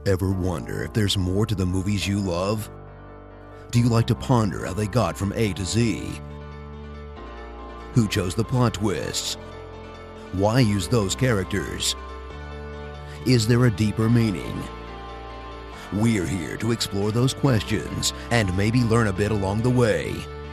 Ever wonder if there's more to the movies you love? Do you like to ponder how they got from A to Z? Who chose the plot twists? Why use those characters? Is there a deeper meaning? We're here to explore those questions and maybe learn a bit along the way.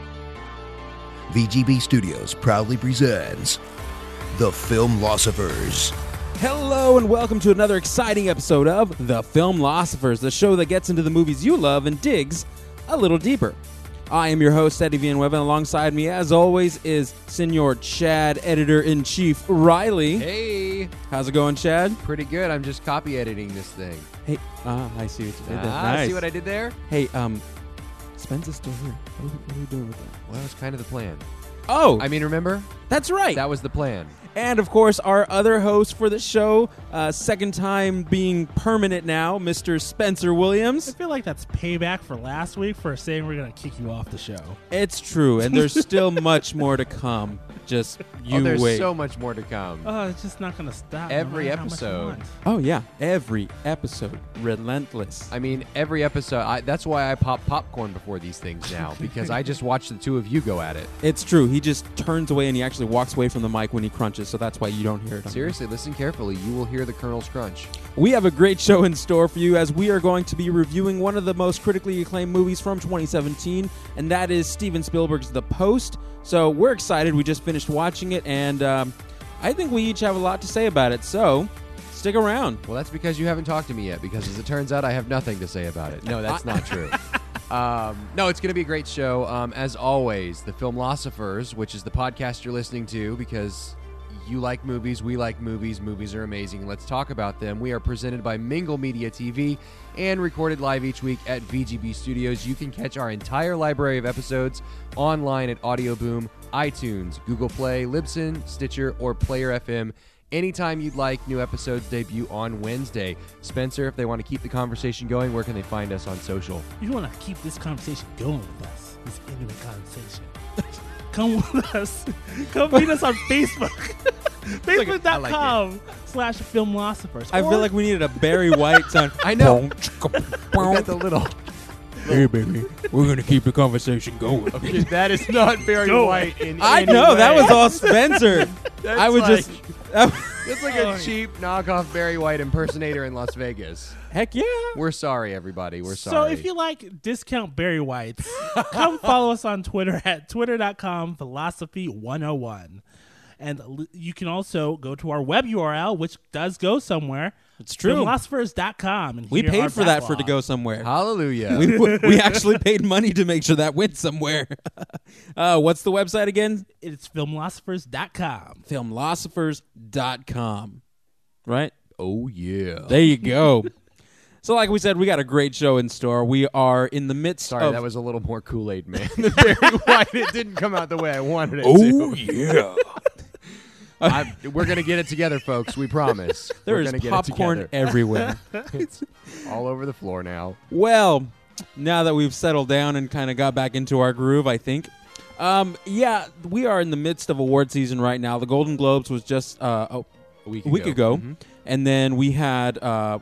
VGB Studios proudly presents The Filmlosophers. Hello and welcome to another exciting episode of The Filmlosophers, the show that gets into the movies you love and digs a little deeper. I am your host, Eddie Villanueva, and alongside me, as always, is Senor Chad, Editor-in-Chief Riley. Hey! How's it going, Chad? Pretty good. I'm just copy editing this thing. Hey, I see what you did there. Nice. See what I did there? Hey, Spencer's still here. What are you doing with that? Well, that was kind of the plan. Oh! I mean, remember? That's right! That was the plan. And, of course, our other host for the show, second time being permanent now, Mr. Spencer Williams. I feel like that's payback for last week for saying we're going to kick you off the show. It's true, and there's still much more to come. Just you there's wait. so much more to come. Oh, it's just not going to stop. Every no matter how much you episode. want. Oh, yeah. Every episode. Relentless. I mean, every episode. That's why I pop popcorn before these things now, because I just watch the two of you go at it. It's true. He just turns away and he actually walks away from the mic when he crunches, so that's why you don't hear it. Seriously, listen carefully. You will hear the Colonel's crunch. We have a great show in store for you as we are going to be reviewing one of the most critically acclaimed movies from 2017, and that is Steven Spielberg's The Post. So we're excited. We just finished watching it, and I think we each have a lot to say about it, so stick around. Well, that's because you haven't talked to me yet, because as it turns out, I have nothing to say about it. No, that's not true. No, it's going to be a great show. As always, The Filmlosophers, which is the podcast you're listening to because you like movies, we like movies, movies are amazing. Let's talk about them. We are presented by Mingle Media TV and recorded live each week at VGB Studios. You can catch our entire library of episodes online at Audio Boom, iTunes, Google Play, Libsyn, Stitcher, or Player FM. Anytime you'd like, new episodes debut on Wednesday. Spencer, if they want to keep the conversation going, where can they find us on social? If you want to keep this conversation going with us, this intimate conversation, come with us. Come meet us on Facebook. Facebook.com/Filmlosophers. I feel like we needed a Barry White sound. I know. We got the little... Hey, baby, we're going to keep the conversation going. Okay, that is not very white in I any know, way. that was all Spencer. That's I would like, just... It's like a cheap knockoff Barry White impersonator in Las Vegas. Heck yeah. We're sorry, everybody. We're So sorry. if you like discount Barry Whites, come follow us on Twitter at twitter.com/philosophy101. And you can also go to our web URL, which does go somewhere. It's true. Filmlosophers.com. And We hear our paid for that for it to backlog. go somewhere. Hallelujah. We actually paid money to make sure that went somewhere. What's the website again? It's filmlosophers.com. Filmlosophers.com. Right? Oh, yeah. There you go. So like we said, we got a great show in store. We are in the midst Sorry, of... that was a little more Kool-Aid, man. The Barry White, it didn't come out the way I wanted it Oh, to. yeah. We're going to get it together, folks. We promise. There We're is gonna get it popcorn together. everywhere. It's all over the floor now. Well, now that we've settled down and kind of got back into our groove, I think. Yeah, we are in the midst of award season right now. The Golden Globes was just a week ago. Mhm. And then we have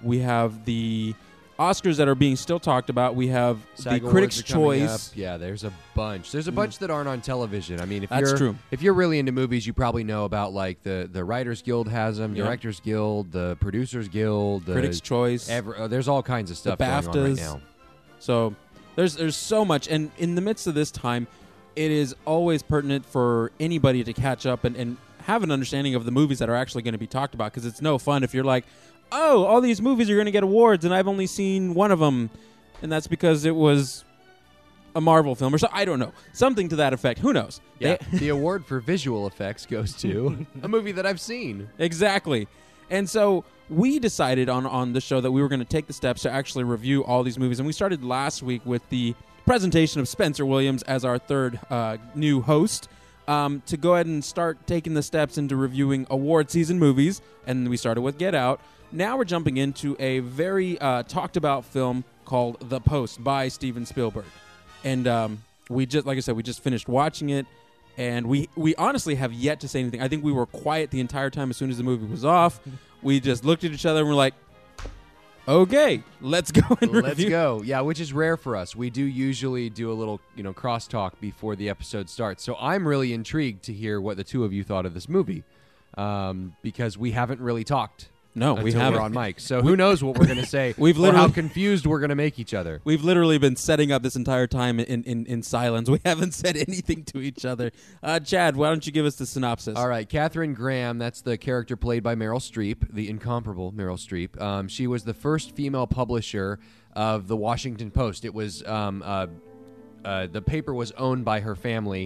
the Oscars that are being still talked about. We have SAG the Critics' Awards are coming Choice. up. Yeah, there's a bunch. There's a bunch that aren't on television. I mean, if That's you're true. if you're really into movies, you probably know about like the Writers Guild has them, Yeah. Directors Guild, the Producers Guild, the Critics' Choice. there's all kinds of stuff The going on right BAFTAs. now. So there's so much, and in the midst of this time, it is always pertinent for anybody to catch up and have an understanding of the movies that are actually going to be talked about, because it's no fun if you're like, oh, all these movies are going to get awards, and I've only seen one of them, and that's because it was a Marvel film, or so. I don't know. Something to that effect. Who knows? Yeah, the award for visual effects goes to a movie that I've seen. Exactly. And so we decided on the show that we were going to take the steps to actually review all these movies, and we started last week with the presentation of Spencer Williams as our third new host, to go ahead and start taking the steps into reviewing award season movies, and we started with Get Out. Now we're jumping into a very talked about film called The Post by Steven Spielberg. And we just, like I said, we just finished watching it, and we honestly have yet to say anything. I think we were quiet the entire time as soon as the movie was off. We just looked at each other and we're like, Okay, let's go and Let's review. go. Yeah, which is rare for us. We do usually do a little, crosstalk before the episode starts. So I'm really intrigued to hear what the two of you thought of this movie, because we haven't really talked. No, we until haven't. We're on mic, so who knows what we're going to say? We've or how literally- confused we're going to make each other. We've literally been setting up this entire time in silence. We haven't said anything to each other. Chad, why don't you give us the synopsis? All right, Katharine Graham, that's the character played by Meryl Streep, the incomparable Meryl Streep. She was the first female publisher of the Washington Post. It was the paper was owned by her family,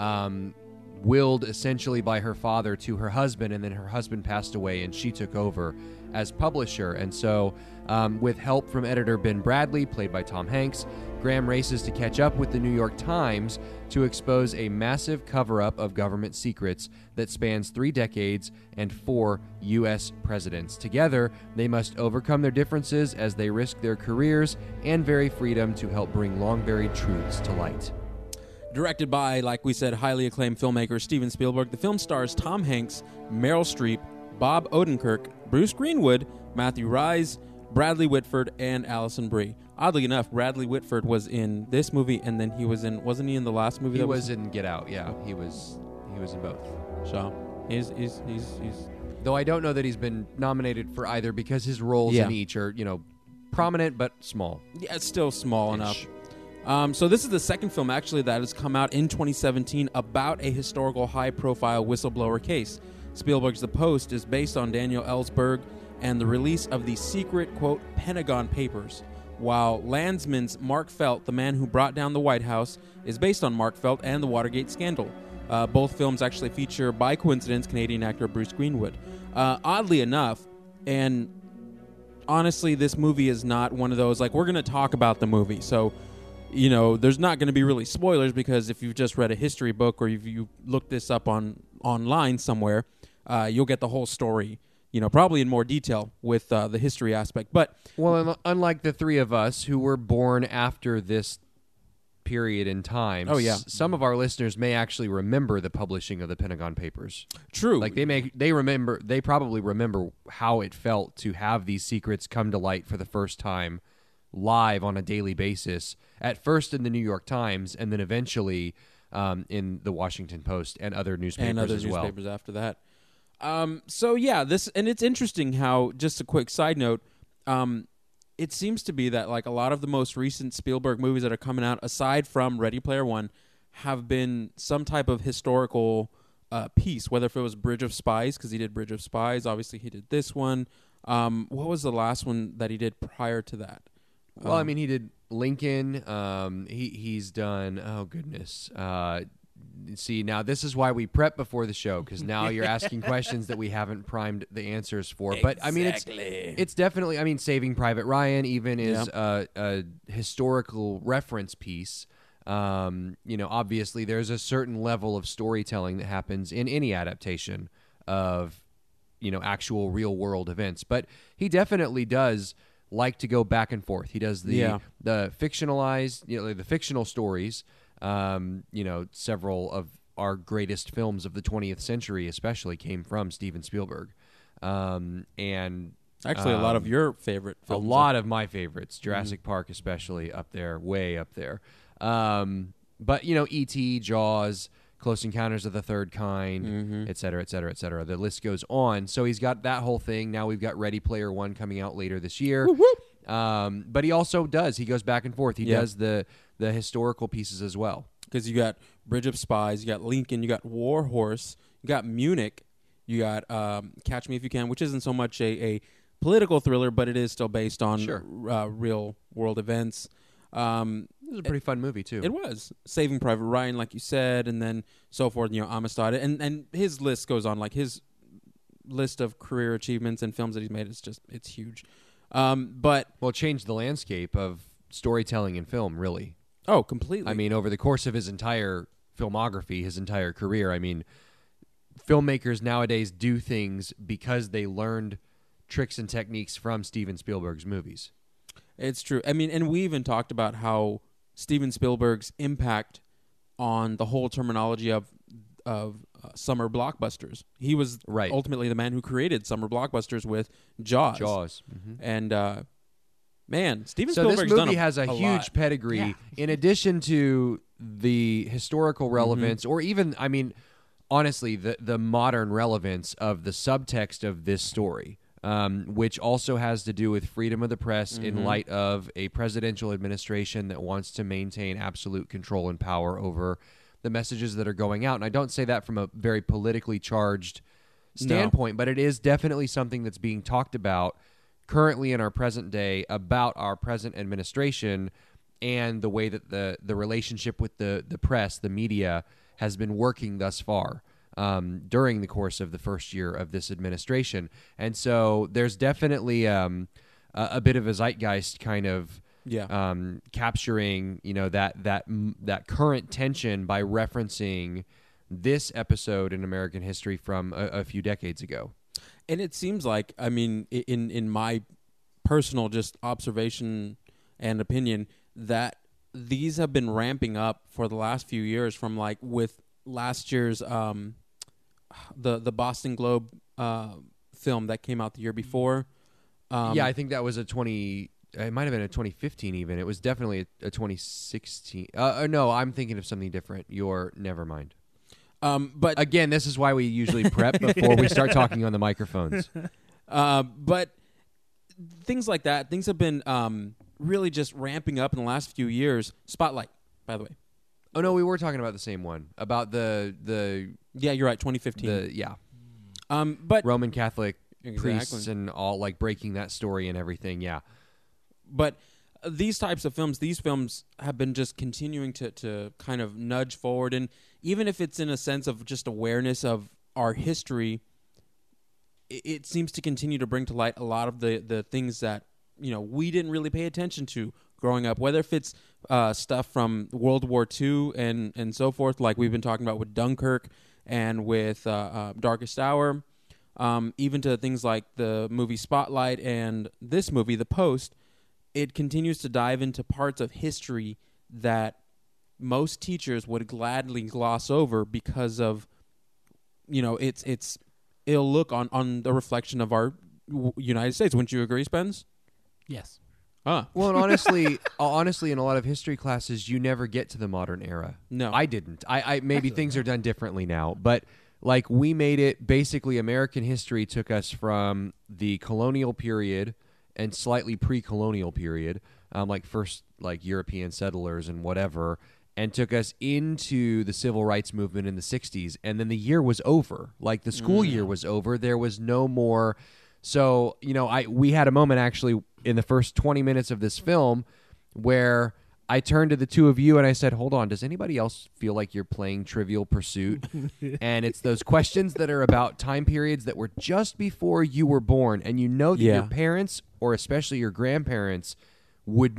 willed essentially by her father to her husband, and then her husband passed away, and she took over as publisher. And so, with help from editor Ben Bradley, played by Tom Hanks, Graham races to catch up with the New York Times to expose a massive cover-up of government secrets that spans 3 decades and 4 U.S. presidents. Together, they must overcome their differences as they risk their careers and very freedom to help bring long-buried truths to light. Directed by, like we said, highly acclaimed filmmaker Steven Spielberg, the film stars Tom Hanks, Meryl Streep, Bob Odenkirk, Bruce Greenwood, Matthew Rhys, Bradley Whitford, and Alison Brie. Oddly enough, Bradley Whitford was in this movie, and then he was in, wasn't he in the last movie? He was in Get Out, yeah. He was in both. So, he's Though I don't know that he's been nominated for either because his roles Yeah. in each are, prominent but small. yeah, it's still small enough. Ish. So this is the second film, actually, that has come out in 2017 about a historical high-profile whistleblower case. Spielberg's The Post is based on Daniel Ellsberg and the release of the secret, quote, Pentagon Papers, while Landsman's Mark Felt, the man who brought down the White House, is based on Mark Felt and the Watergate scandal. Both films actually feature, by coincidence, Canadian actor Bruce Greenwood. Oddly enough, and honestly, this movie is not one of those, like, we're going to talk about the movie, so... there's not going to be really spoilers because if you've just read a history book or if you looked this up online somewhere, you'll get the whole story, probably in more detail with the history aspect. But Well, unlike the three of us who were born after this period in time, Oh, yeah. some of our listeners may actually remember the publishing of the Pentagon Papers. true, Like they probably remember how it felt to have these secrets come to light for the first time live on a daily basis, at first in the New York Times and then eventually in the Washington Post and other newspapers and other as well. newspapers after that. So yeah, and it's interesting how, just a quick side note, it seems to be that like a lot of the most recent Spielberg movies that are coming out, aside from Ready Player One, have been some type of historical piece, whether if it was Bridge of Spies, because he did Bridge of Spies, obviously he did this one. What was the last one that he did prior to that? Well, I mean, he did Lincoln. He's done. Oh goodness. See, now this is why we prep before the show, because now you're asking questions that we haven't primed the answers for. But I mean, it's definitely. I mean, Saving Private Ryan even is a historical reference piece. Obviously, there's a certain level of storytelling that happens in any adaptation of actual real world events. But he definitely does like to go back and forth. He does the fictionalized, the fictional stories. Several of our greatest films of the 20th century, especially, came from Steven Spielberg, and Actually, a lot of your favorite films. a lot of my favorites, Jurassic Park especially, up there, way up there. But E.T., Jaws, Close Encounters of the Third Kind, et cetera, et cetera, et cetera. The list goes on. So he's got that whole thing. Now we've got Ready Player One coming out later this year. But he also does. He goes back and forth. He does the historical pieces as well. Because you got Bridge of Spies, you got Lincoln, you got War Horse, you got Munich, you got Catch Me If You Can, which isn't so much a political thriller, but it is still based on real world events. It was a pretty fun movie too. It was Saving Private Ryan, like you said, and then so forth. Amistad, and his list goes on. Like his list of career achievements and films that he's made is it's huge. But it changed the landscape of storytelling in film, really. Oh, completely. I mean, over the course of his entire filmography, his entire career, I mean, filmmakers nowadays do things because they learned tricks and techniques from Steven Spielberg's movies. It's true. I mean, and we even talked about how Steven Spielberg's impact on the whole terminology of summer blockbusters. He was ultimately the man who created summer blockbusters with Jaws. Mm-hmm. And Man, Steven So Spielberg's this done movie has a huge lot. pedigree. Yeah. In addition to the historical relevance, or even, I mean, honestly, the modern relevance of the subtext of this story, which also has to do with freedom of the press in light of a presidential administration that wants to maintain absolute control and power over the messages that are going out. And I don't say that from a very politically charged standpoint, but it is definitely something that's being talked about currently in our present day about our present administration and the way that the relationship with the press, the media, has been working thus far during the course of the first year of this administration. And so there's definitely a bit of a zeitgeist kind of capturing, that current tension by referencing this episode in American history from a few decades ago. And it seems like, I mean, in my personal just observation and opinion, that these have been ramping up for the last few years, from like with last year's the Boston Globe film that came out the year before. I think that was it might have been a 2015 even. It was definitely a 2016. No, I'm thinking of something different. Never mind. But again, this is why we usually prep before we start talking on the microphones. But things like that, things have been really just ramping up in the last few years. Spotlight, by the way. Oh no, we were talking about the same one, about the Yeah, you're right, 2015. But Roman Catholic priests Exactly. and all, like, breaking that story and everything. Yeah. But these types of films, these films have been just continuing to kind of nudge forward, and even if it's in a sense of just awareness of our history, it seems to continue to bring to light a lot of the things that we didn't really pay attention to growing up, whether if it's stuff from World War II and so forth, like we've been talking about with Dunkirk and with Darkest Hour, even to things like the movie Spotlight and this movie, The Post. It continues to dive into parts of history that most teachers would gladly gloss over because of, its ill look on the reflection of our United States. Wouldn't you agree, Spence? Yes. Ah. Well, and honestly, in a lot of history classes, you never get to the modern era. No. I didn't. I maybe things are done differently now, but like we made it. Basically, American history took us from the colonial period and slightly pre-colonial period, like first like European settlers and whatever, and took us into the civil rights movement in the 60s, and then the year was over. Like the school year was over. There was no more. So, we had a moment actually in the first 20 minutes of this film where I turned to the two of you and I said, hold on, does anybody else feel like you're playing Trivial Pursuit? And it's those questions that are about time periods that were just before you were born, and that your parents, or especially your grandparents, would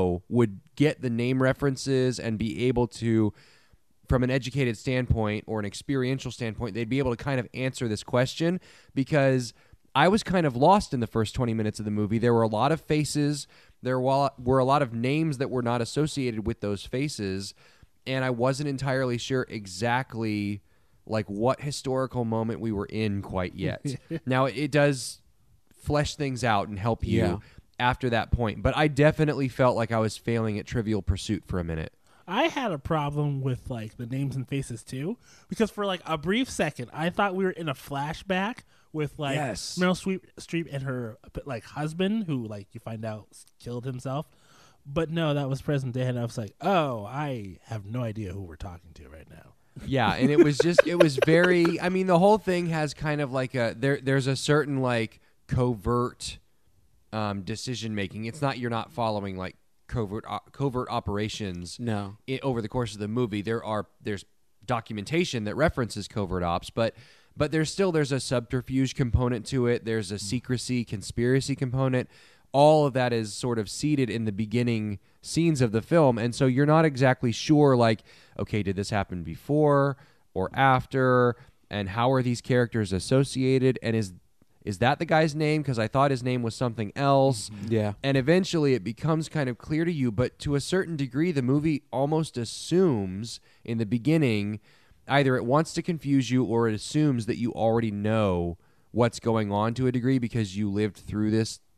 get the name references and be able to, from an educated standpoint or an experiential standpoint, they'd be able to kind of answer this question, because I was kind of lost in the first 20 minutes of the movie. There were a lot of faces. There were a lot of names that were not associated with those faces, and I wasn't entirely sure exactly like what historical moment we were in quite yet. Now, it does flesh things out and help you after that point, but I definitely felt like I was failing at Trivial Pursuit for a minute. I had a problem with like the names and faces too, because for like a brief second, I thought we were in a flashback with like Meryl Streep and her like husband, who like you find out killed himself. But no, that was present day, and I was like, oh, I have no idea who we're talking to right now. Yeah, and it was very. I mean, the whole thing has kind of like there's a certain like covert decision making. It's not, you're not following like covert operations. No. Over the course of the movie, there's documentation that references covert ops, but there's a subterfuge component to it. There's a secrecy, conspiracy component. All of that is sort of seated in the beginning scenes of the film, and so you're not exactly sure, like, okay, did this happen before or after, and how are these characters associated, and is that the guy's name? Because I thought his name was something else. Yeah. And eventually it becomes kind of clear to you, but to a certain degree, the movie almost assumes in the beginning, either it wants to confuse you or it assumes that you already know what's going on to a degree because you lived through this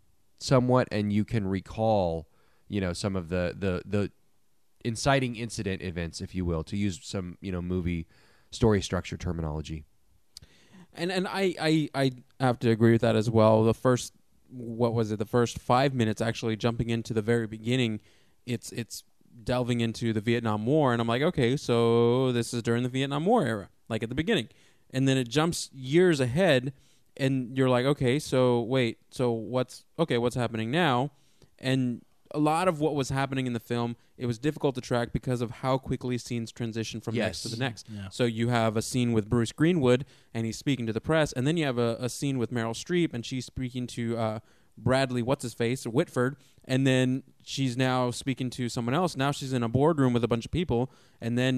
somewhat, and you can recall, some of the inciting incident events, if you will, to use some, movie story structure terminology. And I have to agree with that as well. The first 5 minutes, actually jumping into the very beginning, it's delving into the Vietnam War, and I'm like, okay, so this is during the Vietnam War era, like at the beginning. And then it jumps years ahead, and you're like, okay, so wait, so what's happening now? And a lot of what was happening in the film, it was difficult to track because of how quickly scenes transition from next to the next. Yeah. So you have a scene with Bruce Greenwood, and he's speaking to the press, and then you have a scene with Meryl Streep, and she's speaking to Bradley, Whitford, and then she's now speaking to someone else. Now she's in a boardroom with a bunch of people, and then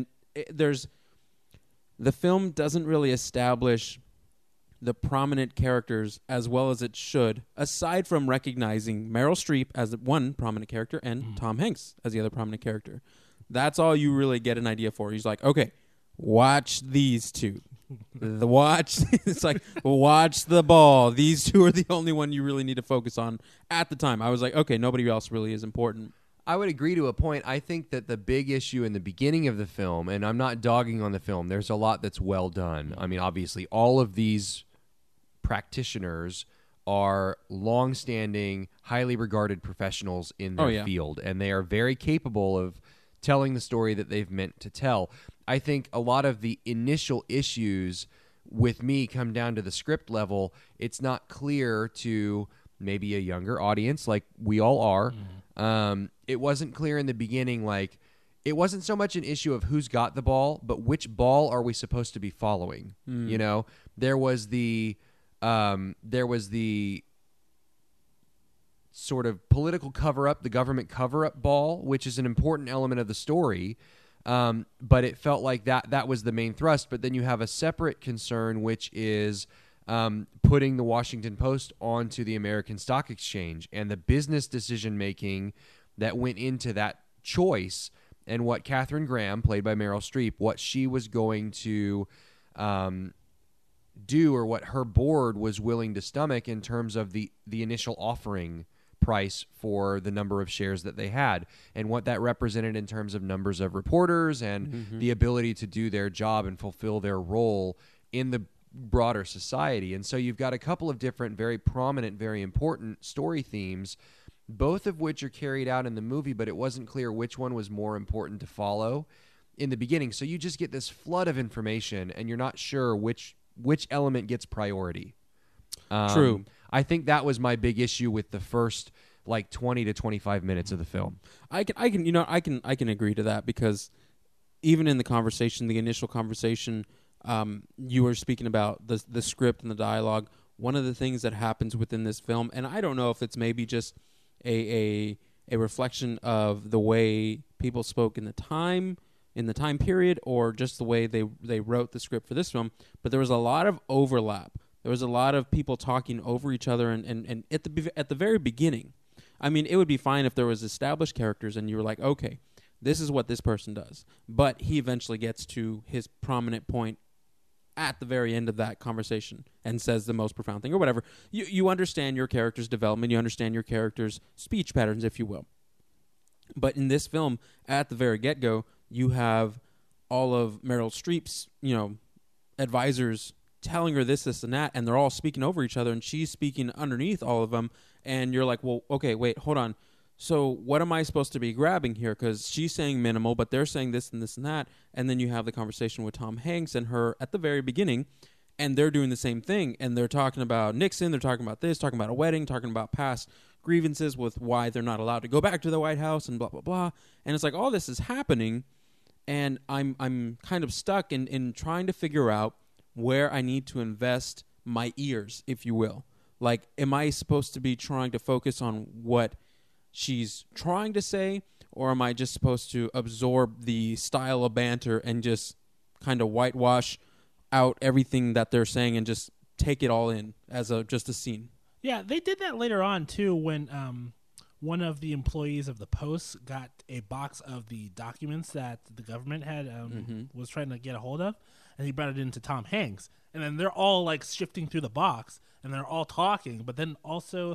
the film doesn't really establish the prominent characters as well as it should, aside from recognizing Meryl Streep as one prominent character and Tom Hanks as the other prominent character. That's all you really get an idea for. He's like, okay, watch these two. It's like, watch the ball. These two are the only one you really need to focus on at the time. I was like, okay, nobody else really is important. I would agree to a point. I think that the big issue in the beginning of the film, and I'm not dogging on the film, there's a lot that's well done. I mean, obviously, all of these practitioners are long-standing, highly regarded professionals in their field, and they are very capable of telling the story that they've meant to tell. I think a lot of the initial issues with me come down to the script level. It's not clear to maybe a younger audience, like we all are. It wasn't clear in the beginning, like, it wasn't so much an issue of who's got the ball, but which ball are we supposed to be following? There was the sort of political cover-up, the government cover-up ball, which is an important element of the story, but it felt like that was the main thrust. But then you have a separate concern, which is putting the Washington Post onto the American Stock Exchange and the business decision-making that went into that choice, and what Katharine Graham, played by Meryl Streep, what she was going to do, or what her board was willing to stomach in terms of the initial offering price for the number of shares that they had, and what that represented in terms of numbers of reporters and the ability to do their job and fulfill their role in the broader society. And so you've got a couple of different, very prominent, very important story themes, both of which are carried out in the movie, but it wasn't clear which one was more important to follow in the beginning. So you just get this flood of information, and you're not sure which element gets priority. True. I think that was my big issue with the first 20 to 25 minutes of the film. I can agree to that, because even in the initial conversation, you were speaking about the script and the dialogue. One of the things that happens within this film, and I don't know if it's maybe just a reflection of the way people spoke in the time period, or just the way they wrote the script for this film, but there was a lot of overlap. There was a lot of people talking over each other, and at the very beginning, I mean, it would be fine if there was established characters and you were like, okay, this is what this person does, but he eventually gets to his prominent point at the very end of that conversation and says the most profound thing or whatever. You understand your character's development, you understand your character's speech patterns, if you will. But in this film, at the very get-go, you have all of Meryl Streep's, advisors telling her this, and that, and they're all speaking over each other, and she's speaking underneath all of them, and you're like, well, okay, wait, hold on. So what am I supposed to be grabbing here? Because she's saying minimal, but they're saying this and this and that, and then you have the conversation with Tom Hanks and her at the very beginning, and they're doing the same thing, and they're talking about Nixon, they're talking about this, talking about a wedding, talking about past grievances with why they're not allowed to go back to the White House, and blah, blah, blah. And it's like all this is happening, and I'm kind of stuck in trying to figure out where I need to invest my ears, if you will. Like, am I supposed to be trying to focus on what she's trying to say, or am I just supposed to absorb the style of banter and just kind of whitewash out everything that they're saying and just take it all in as just a scene? Yeah, they did that later on too, when one of the employees of the Post got a box of the documents that the government had was trying to get a hold of, and he brought it into Tom Hanks, and then they're all shifting through the box, and they're all talking, but then also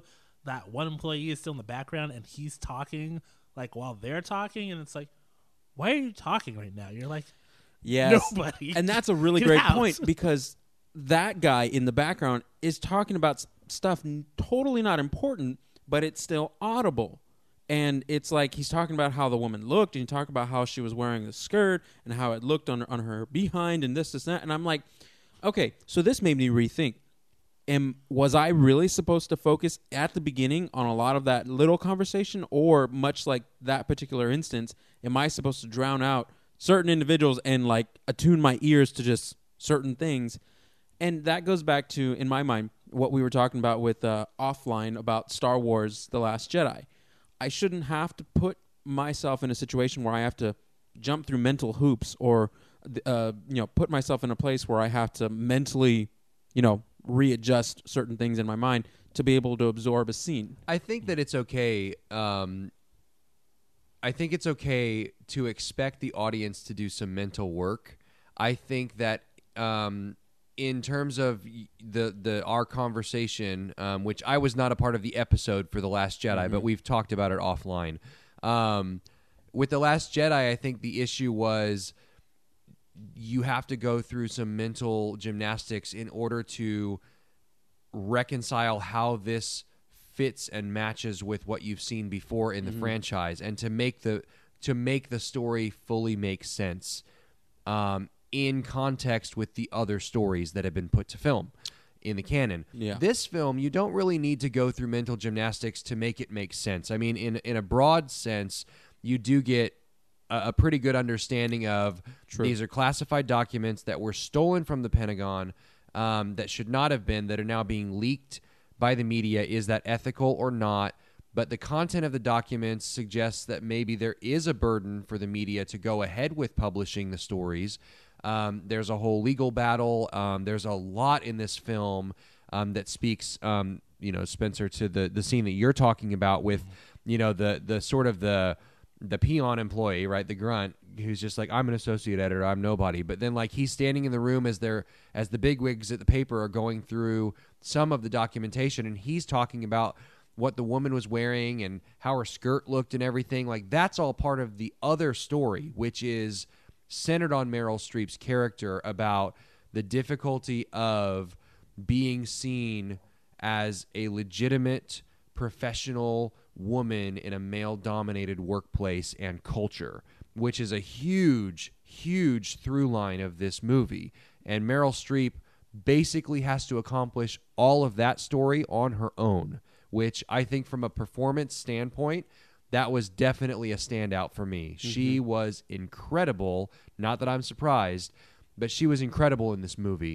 that one employee is still in the background and he's talking like while they're talking, and it's like, why are you talking right now? You're like, yes. nobody. And that's a really Get great out. point, because that guy in the background is talking about stuff totally not important, but it's still audible. And it's like he's talking about how the woman looked, and he talked about how she was wearing the skirt and how it looked on her behind and this, that. And I'm like, okay, so this made me rethink. Was I really supposed to focus at the beginning on a lot of that little conversation, or much like that particular instance, am I supposed to drown out certain individuals and like attune my ears to just certain things? And that goes back to, in my mind, what we were talking about with offline about Star Wars The Last Jedi. I shouldn't have to put myself in a situation where I have to jump through mental hoops, or put myself in a place where I have to mentally, readjust certain things in my mind to be able to absorb a scene. I think that it's okay. I think it's okay to expect the audience to do some mental work. I think that in terms of our conversation, which I was not a part of the episode for The Last Jedi, but we've talked about it offline. With The Last Jedi, I think the issue was you have to go through some mental gymnastics in order to reconcile how this fits and matches with what you've seen before in the franchise, and to make the story fully make sense in context with the other stories that have been put to film in the canon. Yeah. This film, you don't really need to go through mental gymnastics to make it make sense. I mean, in a broad sense, you do get a pretty good understanding of these are classified documents that were stolen from the Pentagon, that should not have been, that are now being leaked by the media. Is that ethical or not? But the content of the documents suggests that maybe there is a burden for the media to go ahead with publishing the stories. There's a whole legal battle. There's a lot in this film that speaks, Spencer, to the scene that you're talking about with, the sort of the peon employee, right? The grunt, who's just like, I'm an associate editor, I'm nobody. But then, like, he's standing in the room as the bigwigs at the paper are going through some of the documentation, and he's talking about what the woman was wearing and how her skirt looked and everything. Like, that's all part of the other story, which is centered on Meryl Streep's character, about the difficulty of being seen as a legitimate professional woman in a male-dominated workplace and culture, which is a huge, huge through line of this movie. And Meryl Streep basically has to accomplish all of that story on her own, which I think from a performance standpoint, that was definitely a standout for me. She was incredible. Not that I'm surprised, but she was incredible in this movie.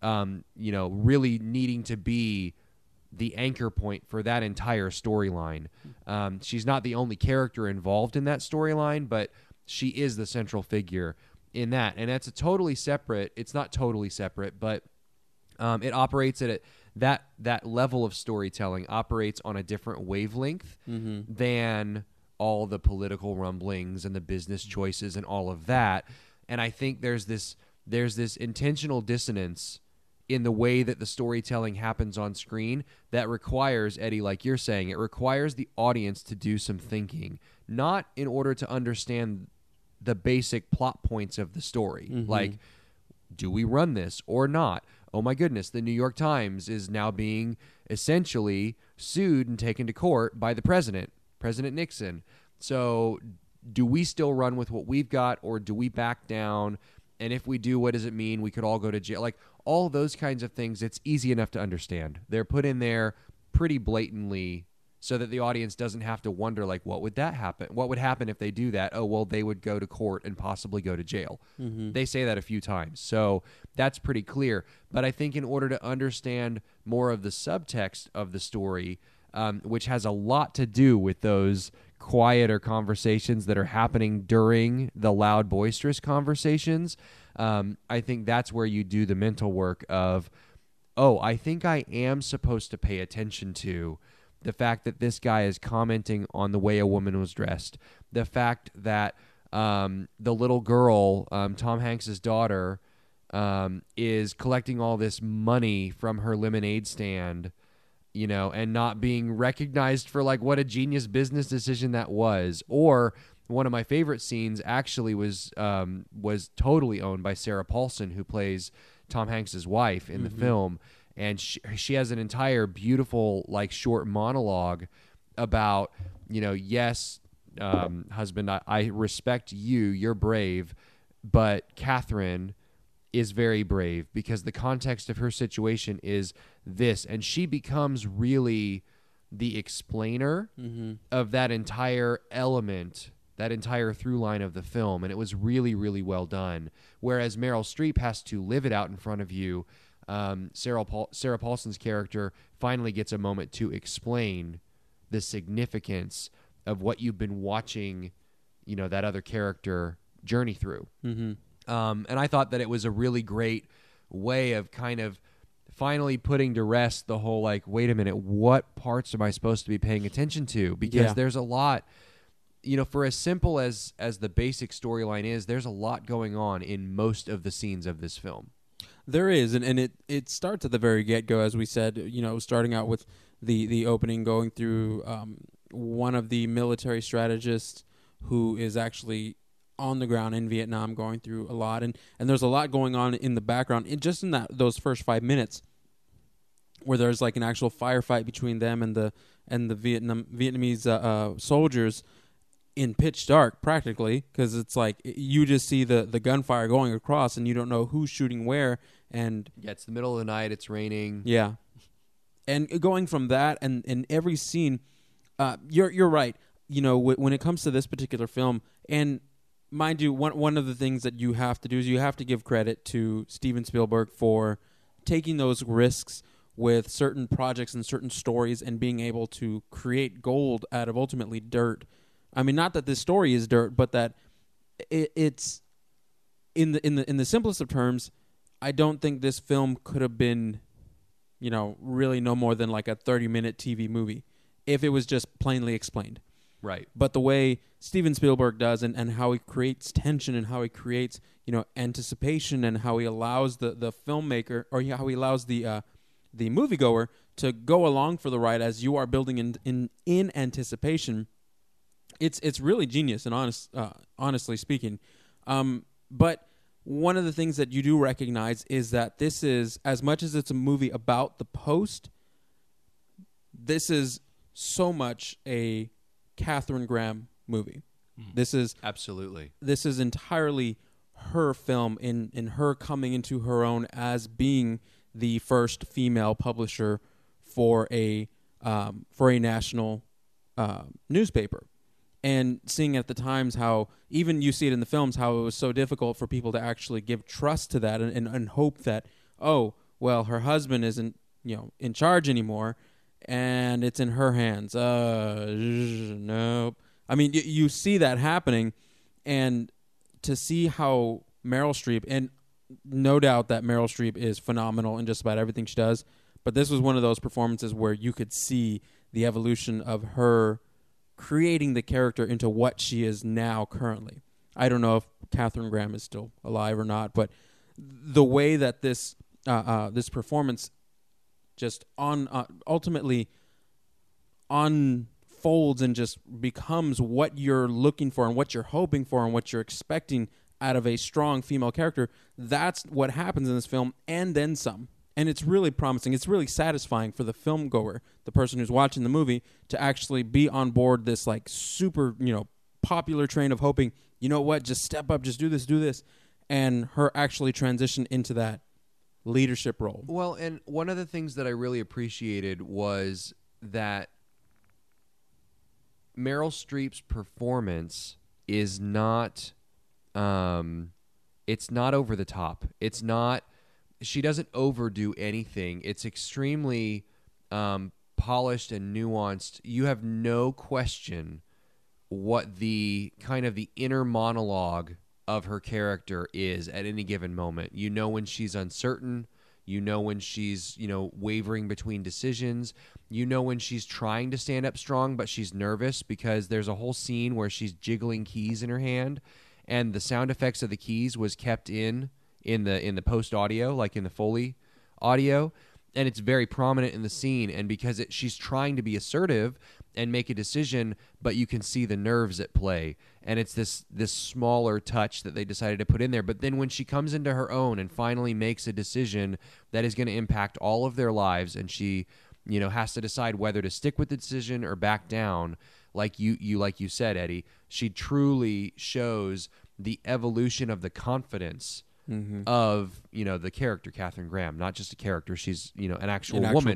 Really needing to be the anchor point for that entire storyline. She's not the only character involved in that storyline, but she is the central figure in that. And it's it's not totally separate, but it operates at that level of storytelling operates on a different wavelength than all the political rumblings and the business choices and all of that. And I think there's this intentional dissonance in the way that the storytelling happens on screen that requires, Eddie, like you're saying, it requires the audience to do some thinking, not in order to understand the basic plot points of the story. Like, do we run this or not? Oh my goodness, the New York Times is now being essentially sued and taken to court by the President Nixon. So do we still run with what we've got, or do we back down? And if we do, what does it mean? We could all go to jail. Like, all those kinds of things, it's easy enough to understand. They're put in there pretty blatantly so that the audience doesn't have to wonder, like, what would that happen? What would happen if they do that? Oh, well, they would go to court and possibly go to jail. They say that a few times. So that's pretty clear. But I think in order to understand more of the subtext of the story, which has a lot to do with those quieter conversations that are happening during the loud, boisterous conversations, I think that's where you do the mental work of, oh, I think I am supposed to pay attention to the fact that this guy is commenting on the way a woman was dressed, the fact that the little girl, Tom Hanks's daughter, is collecting all this money from her lemonade stand and not being recognized for like what a genius business decision that was. Or one of my favorite scenes actually was totally owned by Sarah Paulson, who plays Tom Hanks's wife in the film, and she has an entire beautiful like short monologue about yes, husband, I respect you, you're brave, but Catherine is very brave because the context of her situation is this, and she becomes really the explainer of that entire element, that entire through line of the film, and it was really, really well done. Whereas Meryl Streep has to live it out in front of you, Sarah Paulson's character finally gets a moment to explain the significance of what you've been watching, that other character journey through. And I thought that it was a really great way of kind of finally putting to rest the whole like, wait a minute, what parts am I supposed to be paying attention to? Because there's a lot, for as simple as the basic storyline is, there's a lot going on in most of the scenes of this film. There is, and it starts at the very get-go, as we said, starting out with the opening, going through one of the military strategists who is actually on the ground in Vietnam, going through a lot, and there's a lot going on in the background, just in those first 5 minutes, where there's like an actual firefight between them and the Vietnamese soldiers in pitch dark, practically, because it's like you just see the gunfire going across, and you don't know who's shooting where. And it's the middle of the night, it's raining. Yeah, and going from that, and in every scene, you're right. When it comes to this particular film, and mind you, one of the things that you have to do is you have to give credit to Steven Spielberg for taking those risks with certain projects and certain stories and being able to create gold out of ultimately dirt. I mean, not that this story is dirt, but that it's in the simplest of terms. I don't think this film could have been, really no more than like a 30-minute TV movie if it was just plainly explained. Right. But the way Steven Spielberg does and how he creates tension and how he creates, anticipation, and how he allows the filmmaker, or how he allows the moviegoer to go along for the ride as you are building in anticipation, it's really genius, and honestly speaking. But one of the things that you do recognize is that this is, as much as it's a movie about the post, this is so much a Katharine Graham movie. This is absolutely. This is entirely her film in her coming into her own as being the first female publisher for a national newspaper. And seeing at the times how, even you see it in the films, how it was so difficult for people to actually give trust to that and hope that, oh, well, her husband isn't, in charge anymore, and it's in her hands. Nope. I mean, you see that happening, and to see how Meryl Streep, and no doubt that Meryl Streep is phenomenal in just about everything she does, but this was one of those performances where you could see the evolution of her creating the character into what she is now currently. I don't know if Katharine Graham is still alive or not, but the way that this performance just ultimately unfolds and just becomes what you're looking for and what you're hoping for and what you're expecting out of a strong female character, that's what happens in this film, and then some. And it's really promising. It's really satisfying for the film goer, the person who's watching the movie, to actually be on board this like super, popular train of hoping, just step up, just do this, and her actually transition into that leadership role. Well, and one of the things that I really appreciated was that Meryl Streep's performance is not, it's not over the top. It's not. She doesn't overdo anything. It's extremely polished and nuanced. You have no question what the kind of the inner monologue of her character is at any given moment. You know when she's uncertain. You know when she's, wavering between decisions. You know when she's trying to stand up strong, but she's nervous because there's a whole scene where she's jiggling keys in her hand, and the sound effects of the keys was kept in the post audio, like in the Foley audio, and it's very prominent in the scene. And because she's trying to be assertive and make a decision, but you can see the nerves at play. And it's this smaller touch that they decided to put in there. But then when she comes into her own and finally makes a decision that is going to impact all of their lives, and she, has to decide whether to stick with the decision or back down, like you said, Eddie, she truly shows the evolution of the confidence of the character Katharine Graham. Not just a character; she's an actual woman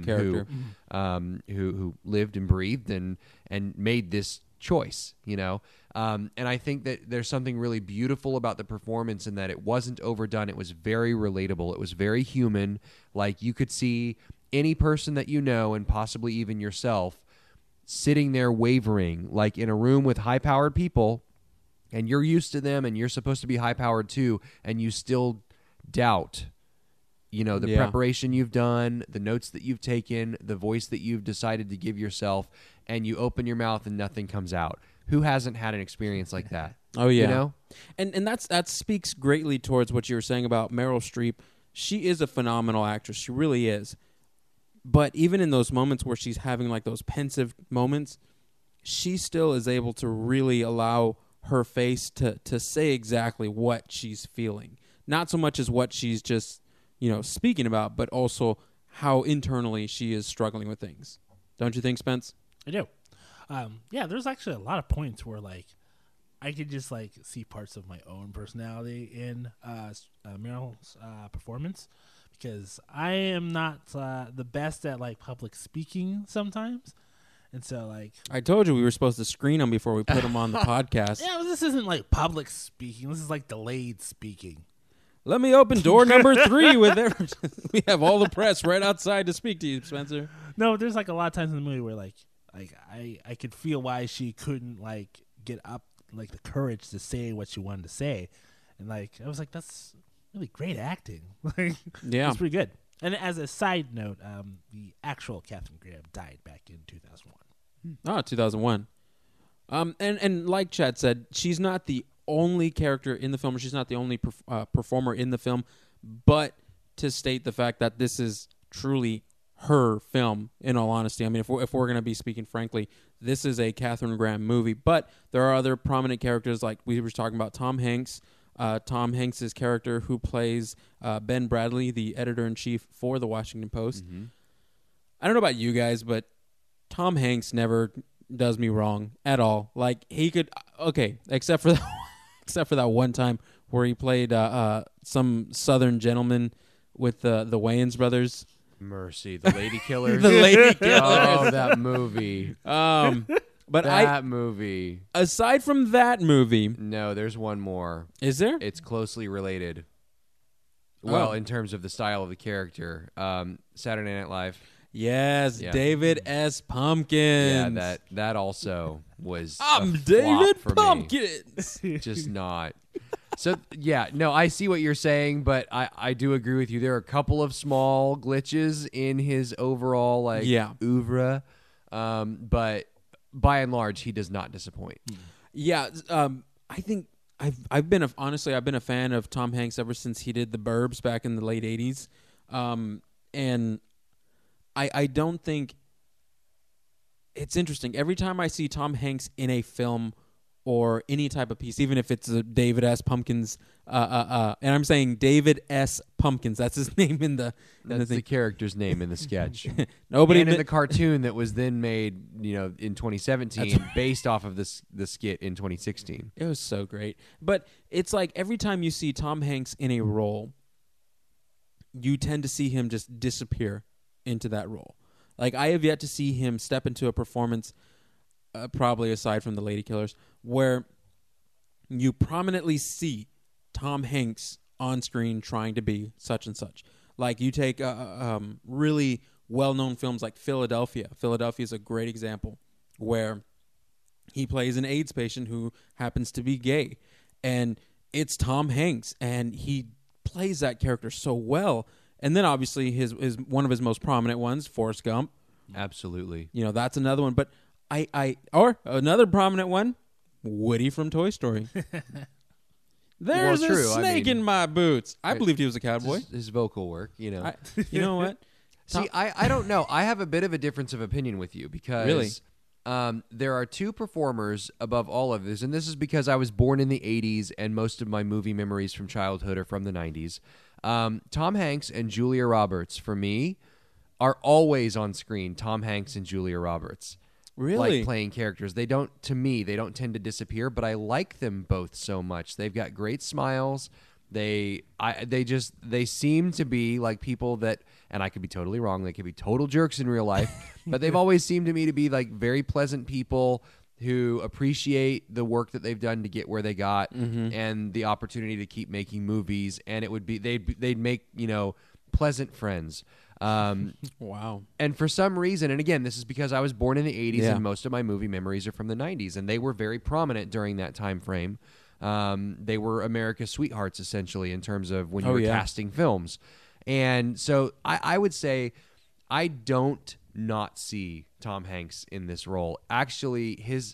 who lived and breathed and made this choice. And I think that there's something really beautiful about the performance in that it wasn't overdone. It was very relatable. It was very human. Like you could see any person that and possibly even yourself sitting there wavering, like in a room with high-powered people. And you're used to them, and you're supposed to be high-powered too, and you still doubt, the preparation you've done, the notes that you've taken, the voice that you've decided to give yourself, and you open your mouth and nothing comes out. Who hasn't had an experience like that? Oh, yeah. And that speaks greatly towards what you were saying about Meryl Streep. She is a phenomenal actress. She really is. But even in those moments where she's having like those pensive moments, she still is able to really allow her face to say exactly what she's feeling. Not so much as what she's just, speaking about, but also how internally she is struggling with things. Don't you think, Spence? I do. There's actually a lot of points where I could just see parts of my own personality in Meryl's performance, because I am not the best at public speaking sometimes. And so, I told you we were supposed to screen them before we put them on the podcast. Yeah, this isn't public speaking. This is delayed speaking. Let me open door number 3 with we have all the press right outside to speak to you, Spencer. No, there's a lot of times in the movie where I could feel why she couldn't get up the courage to say what she wanted to say, and I was that's really great acting. Yeah, it's pretty good. And as a side note, the actual Katharine Graham died back in 2001. Oh, 2001. And like Chad said, she's not the only character in the film. She's not the only performer in the film. But to state the fact that this is truly her film, in all honesty, I mean, if we're going to be speaking frankly, this is a Katharine Graham movie. But there are other prominent characters, like we were talking about Tom Hanks. Tom Hanks' character, who plays Ben Bradley, the editor-in-chief for the Washington Post. Mm-hmm. I don't know about you guys, but Tom Hanks never does me wrong at all. He could, except for that one time where he played some Southern gentleman with the Wayans brothers. Mercy, the Lady Killers. The Lady Killers. Oh, that movie. But that movie. Aside from that movie, no, there's one more. Is there? It's closely related. Well, in terms of the style of the character, Saturday Night Live. Yes, yeah. David S. Pumpkins. Yeah, that also was. I'm a David flop for Pumpkins. Me. Just not. So yeah, no, I see what you're saying, but I do agree with you. There are a couple of small glitches in his overall oeuvre, but by and large, he does not disappoint. Yeah, I think I've been a fan of Tom Hanks ever since he did The Burbs back in the late '80s, and I don't think it's interesting. Every time I see Tom Hanks in a film or any type of piece, even if it's a David S. Pumpkins, and I'm saying David S. Pumpkins, that's his name in the. That's the character's name in the sketch. Nobody and in the cartoon that was then made, in 2017, based off of the skit in 2016. It was so great, but it's every time you see Tom Hanks in a role, you tend to see him just disappear into that role. I have yet to see him step into a performance, probably aside from the Lady Killers, where you prominently see Tom Hanks on screen trying to be such and such. You take really well-known films like Philadelphia. Philadelphia is a great example where he plays an AIDS patient who happens to be gay, and it's Tom Hanks, and he plays that character so well. And then obviously his one of his most prominent ones, Forrest Gump. Absolutely. That's another one. But or another prominent one, Woody from Toy Story. There's a snake in my boots. I believed he was a cowboy. His vocal work, you know what? See, I don't know. I have a bit of a difference of opinion with you because Really? there are two performers above all of this, and this is because I was born in the 80s and most of my movie memories from childhood are from the 90s. Tom Hanks and Julia Roberts, for me, are always on screen. Tom Hanks and Julia Roberts. Really? Like playing characters. They don't tend to disappear, but I like them both so much. They've got great smiles. They seem to be like people that, and I could be totally wrong, they could be total jerks in real life, but they've always seemed to me to be like very pleasant people who appreciate the work that they've done to get where they got and the opportunity to keep making movies. And it would be, they'd make, pleasant friends. Wow. And for some reason, and again, this is because I was born in the 80s and most of my movie memories are from the 90s, and they were very prominent during that time frame. They were America's sweethearts, essentially, in terms of when you were casting films. And so I would say I don't not see Tom Hanks in this role. Actually,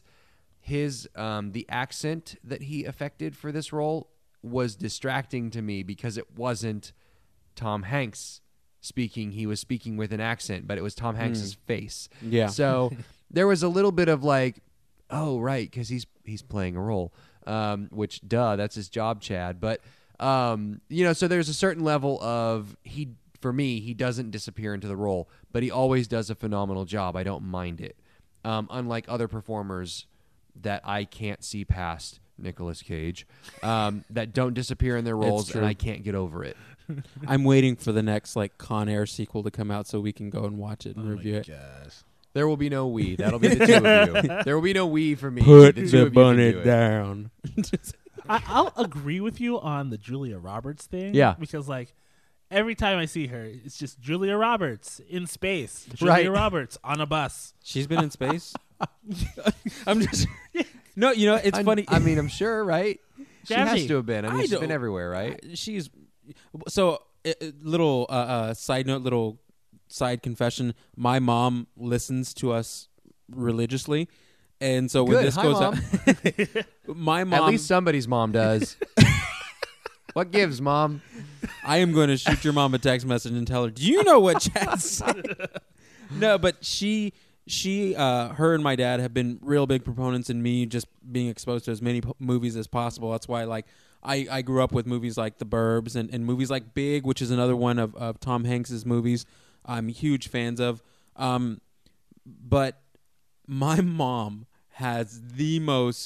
the accent that he affected for this role was distracting to me because it wasn't Tom Hanks speaking. He was speaking with an accent, but it was Tom Hanks's face. Yeah. So there was a little bit of like, oh, right, because he's playing a role. Which, that's his job, Chad. But, so there's a certain level of, for me, he doesn't disappear into the role, but he always does a phenomenal job. I don't mind it. Unlike other performers that I can't see past, Nicolas Cage, that don't disappear in their roles, and I can't get over it. I'm waiting for the next Con Air sequel to come out so we can go and watch it and review it. Gosh. There will be no we. That'll be the two of you. There will be no we for me. Put the the bunny down. I'll agree with you on the Julia Roberts thing. Yeah. Because, every time I see her, it's just Julia Roberts in space. Julia Roberts on a bus. She's been in space? I'm just... No, it's funny. I mean, I'm sure, right? She Jazzy. has to have been. I mean, she's been everywhere, right? She's... So, little side note, little side confession. My mom listens to us religiously. And so when this goes out... My mom... At least somebody's mom does. What gives, Mom? I am going to shoot your mom a text message and tell her, do you know what Chad said? No, but her and my dad have been real big proponents in me just being exposed to as many movies as possible. That's why, I grew up with movies like The Burbs and movies like Big, which is another one of Tom Hanks's movies I'm huge fans of. But my mom has the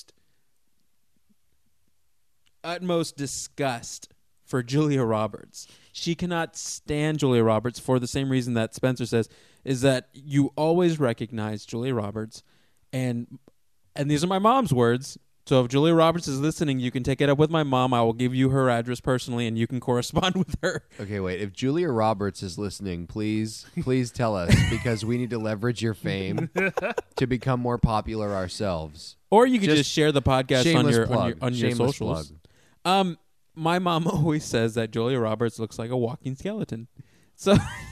utmost disgust for Julia Roberts. She cannot stand Julia Roberts for the same reason that Spencer says, is that you always recognize Julia Roberts, and these are my mom's words. So if Julia Roberts is listening, you can take it up with my mom. I will give you her address personally, and you can correspond with her. Okay, wait. If Julia Roberts is listening, please tell us, because we need to leverage your fame to become more popular ourselves. Or you could just share the podcast on your Shameless socials. plug. My mom always says that Julia Roberts looks like a walking skeleton. So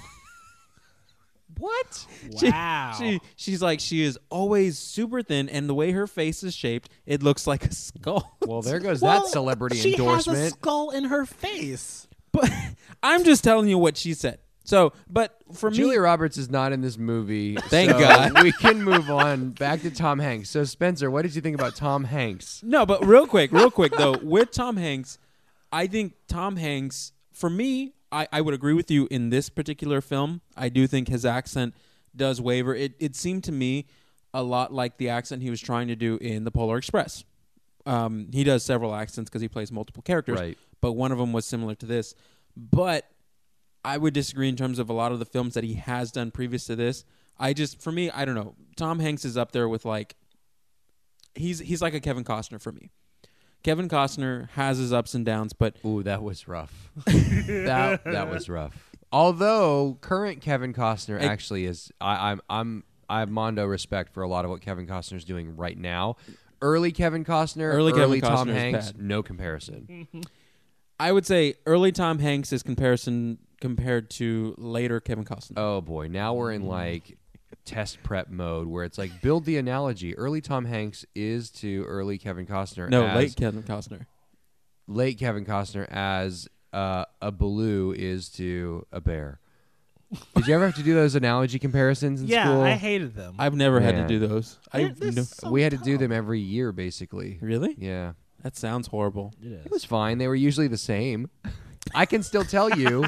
what? Wow. She's like, she is always super thin, and the way her face is shaped, it looks like a skull. Well, there goes that celebrity endorsement. She has a skull in her face. But I'm just telling you what she said. So, but for me, Julia Roberts is not in this movie. Thank so God. We can move on back to Tom Hanks. So, Spencer, what did you think about Tom Hanks? No, but real quick though, with Tom Hanks, I think Tom Hanks, for me, I would agree with you in this particular film. I do think his accent does waver. It seemed to me a lot like the accent he was trying to do in The Polar Express. He does several accents because he plays multiple characters, Right. But one of them was similar to this. But I would disagree in terms of a lot of the films that he has done previous to this. For me, I don't know. Tom Hanks is up there with he's like a Kevin Costner for me. Kevin Costner has his ups and downs, but Ooh, that was rough. that was rough. Although current Kevin Costner actually is, I have mondo respect for a lot of what Kevin Costner is doing right now. Early Kevin Costner, early Tom Hanks, no comparison. I would say early Tom Hanks is compared to later Kevin Costner. Oh boy, now we're in test prep mode where it's build the analogy. Early Tom Hanks is to early Kevin Costner. No, late Kevin Costner. Late Kevin Costner as a Baloo is to a bear. Did you ever have to do those analogy comparisons in Yeah, school? I hated them. I've never had to Man. do those. We had to do them every year, basically. Really? Yeah. That sounds horrible. It was fine. They were usually the same. I can still tell you.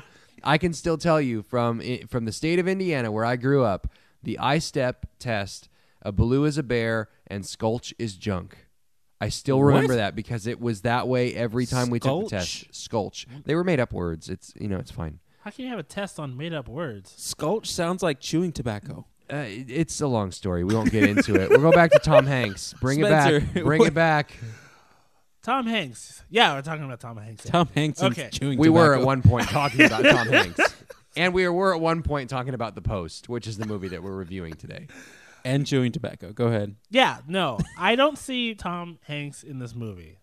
From the state of Indiana, where I grew up, the I-STEP test, a Baloo is a bear, and Skulch is junk. I still remember that because it was that way every time we took the test. Skulch. They were made up words. It's fine. How can you have a test on made up words? Skulch sounds like chewing tobacco. It's a long story. We won't get into it. We'll go back to Tom Hanks. Bring Spencer, it back. Bring it back. Tom Hanks. Yeah, we're talking about Tom Hanks. Tom Hanks and Okay. chewing We tobacco. were at one point talking about Tom Hanks. And we were at one point talking about The Post, which is the movie that we're reviewing today. And chewing tobacco. Go ahead. Yeah, no, I don't see Tom Hanks in this movie.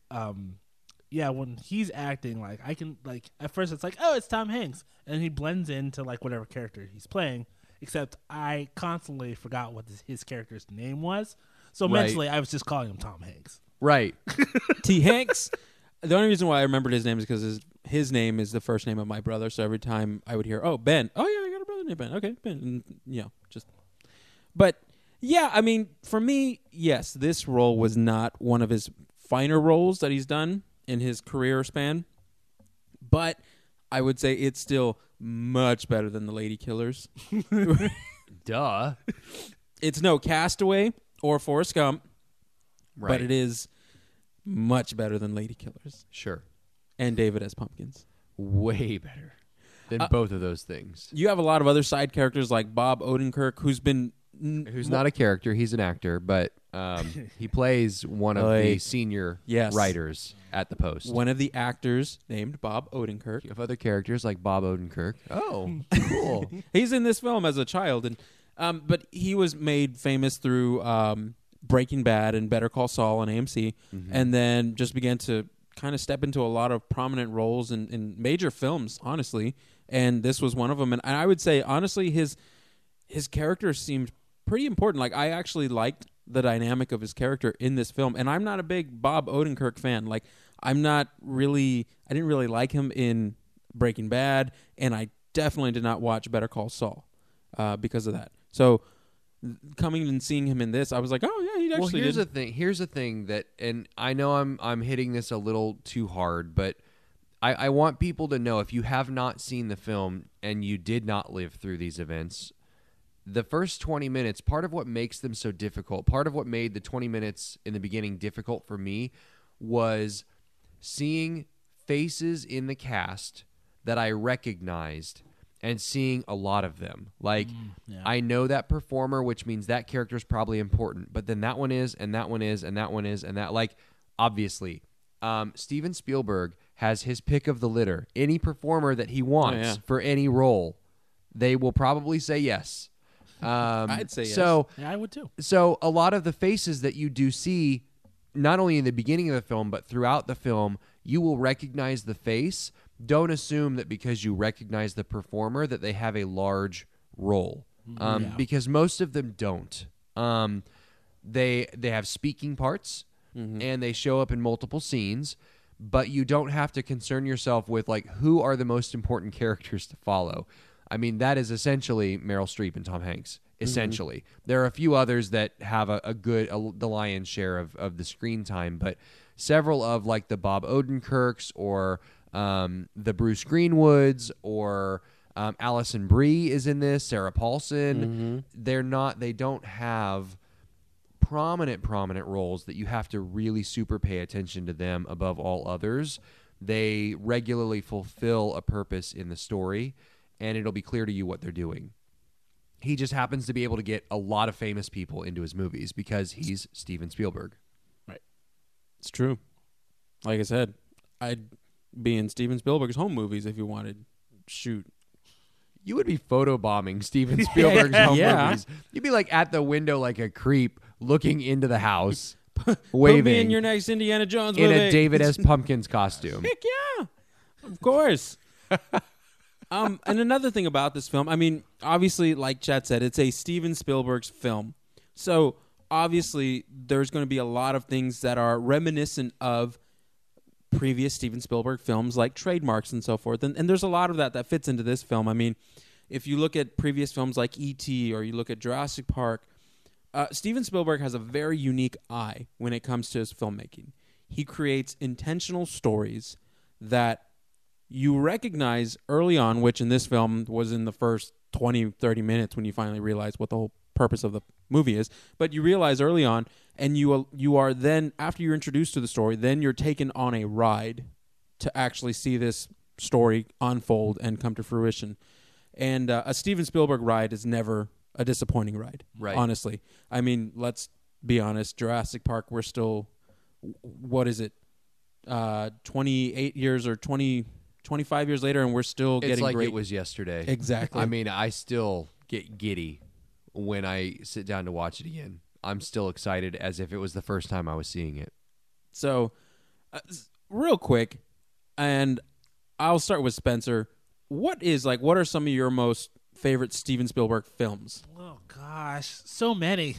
Yeah, when he's acting, like I can at first it's like, oh, it's Tom Hanks, and he blends into like whatever character he's playing. Except I constantly forgot what his character's name was, so Right. mentally I was just calling him Tom Hanks. Right. T. Hanks. The only reason why I remembered his name is because his name is the first name of my brother. So every time I would hear, "Oh, Ben," "Oh yeah, I got a brother named Ben." Okay, Ben. And, but yeah, I mean, for me, yes, this role was not one of his finer roles that he's done in his career span. But I would say it's still much better than The Lady Killers. Duh. It's no Castaway or Forrest Gump, Right. but it is much better than Lady Killers Sure. and David S. Pumpkins. Way better than both of those things. You have a lot of other side characters like Bob Odenkirk, who's been Who's not a character, he's an actor, but he plays one of the senior Yes. writers at the Post. one of the actors named Bob Odenkirk. You have other characters like Bob Odenkirk. Oh, cool. He's in this film as a child, and but he was made famous through Breaking Bad and Better Call Saul on AMC, and then just began to kind of step into a lot of prominent roles in major films, honestly. And this was one of them. And I would say, honestly, his character seemed pretty important. Like, I actually liked the dynamic of his character in this film. And I'm not a big Bob Odenkirk fan. Like, I didn't really like him in Breaking Bad, and I definitely did not watch Better Call Saul because of that. So coming and seeing him in this, I was like, oh yeah, he actually did. Here's the thing that, and I know I'm hitting this a little too hard, but I want people to know, if you have not seen the film and you did not live through these events, the first 20 minutes, part of what makes them so difficult, part of what made the 20 minutes in the beginning difficult for me was seeing faces in the cast that I recognized and seeing a lot of them. Like, I know that performer, which means that character is probably important, but then that one is, and that one is, and that one is, and that, like, obviously, Steven Spielberg has his pick of the litter. Any performer that he wants for any role, they will probably say yes. I'd say yes. So, Yeah, I would too. so a lot of the faces that you do see, not only in the beginning of the film, but throughout the film, you will recognize the face. Don't assume that because you recognize the performer that they have a large role, because most of them don't. They have speaking parts, and they show up in multiple scenes, but you don't have to concern yourself with, like, who are the most important characters to follow. I mean, that is essentially Meryl Streep and Tom Hanks. Essentially, there are a few others that have the lion's share of the screen time, but several of, like, the Bob Odenkirks or the Bruce Greenwoods or Alison Brie is in this. Sarah Paulson. They don't have prominent roles that you have to really super pay attention to them above all others. They regularly fulfill a purpose in the story, and it'll be clear to you what they're doing. He just happens to be able to get a lot of famous people into his movies because he's Steven Spielberg. Right. It's true. Like I said, I'd be in Steven Spielberg's home movies if you wanted. Shoot. You would be photobombing Steven Spielberg's home movies. You'd be, like, at the window like a creep looking into the house, waving. Put me in your next Indiana Jones in movie. a David S. Pumpkins costume. Heck yeah. Of course. And another thing about this film, I mean, obviously, like Chad said, it's a Steven Spielberg's film. So, obviously, there's going to be a lot of things that are reminiscent of previous Steven Spielberg films, like trademarks and so forth. And there's a lot of that fits into this film. I mean, if you look at previous films like E.T. or you look at Jurassic Park, Steven Spielberg has a very unique eye when it comes to his filmmaking. He creates intentional stories that you recognize early on, which in this film was in the first 20, 30 minutes when you finally realize what the whole purpose of the movie is. But you realize early on, and you are then, after you're introduced to the story, then you're taken on a ride to actually see this story unfold and come to fruition. And a Steven Spielberg ride is never a disappointing ride, Right. honestly. I mean, let's be honest, Jurassic Park, we're still, what is it, 28 years or 25 years later, and we're still getting It's like great. it was yesterday. Exactly. I mean, I still get giddy when I sit down to watch it again. I'm still excited as if it was the first time I was seeing it. So, real quick, and I'll start with Spencer. What are some of your most favorite Steven Spielberg films? Oh gosh, so many.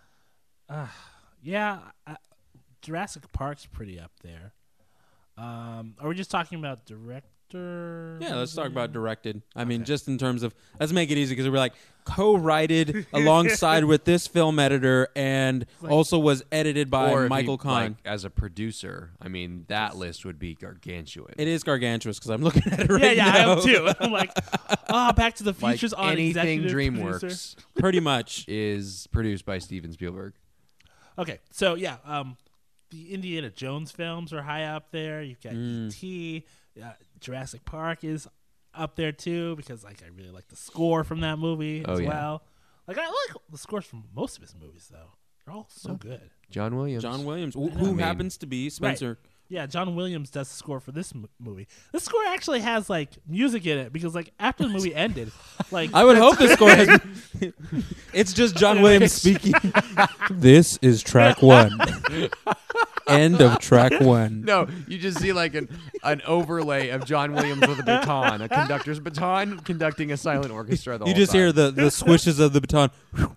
Yeah, Jurassic Park's pretty up there. Are we just talking about director? Yeah, let's talk about directed. I mean, just in terms of, let's make it easy because we're like co-writed alongside with this film editor and also was edited by Or if Michael he, Kahn. like, as a producer, I mean, that list would be gargantuan. It is gargantuous because I'm looking at it right yeah, now. I am too. I'm like, Back to the Like Future's on anything executive DreamWorks producer. Pretty much. is produced by Steven Spielberg. Okay, so yeah, the Indiana Jones films are high up there. You've got E.T., Jurassic Park is up there too because like I really like the score from that movie as yeah. well. Like I like the scores from most of his movies though; they're all so good. John Williams. John Williams, who I mean- happens to be Spencer. Yeah, John Williams does the score for this movie. The score actually has like music in it because like after the movie ended, like I would hope the score has. It's just John Williams speaking. This is track 1. End of track 1. No, you just see like an overlay of John Williams with a baton, a conductor's baton, conducting a silent orchestra. You just hear the swishes of the baton.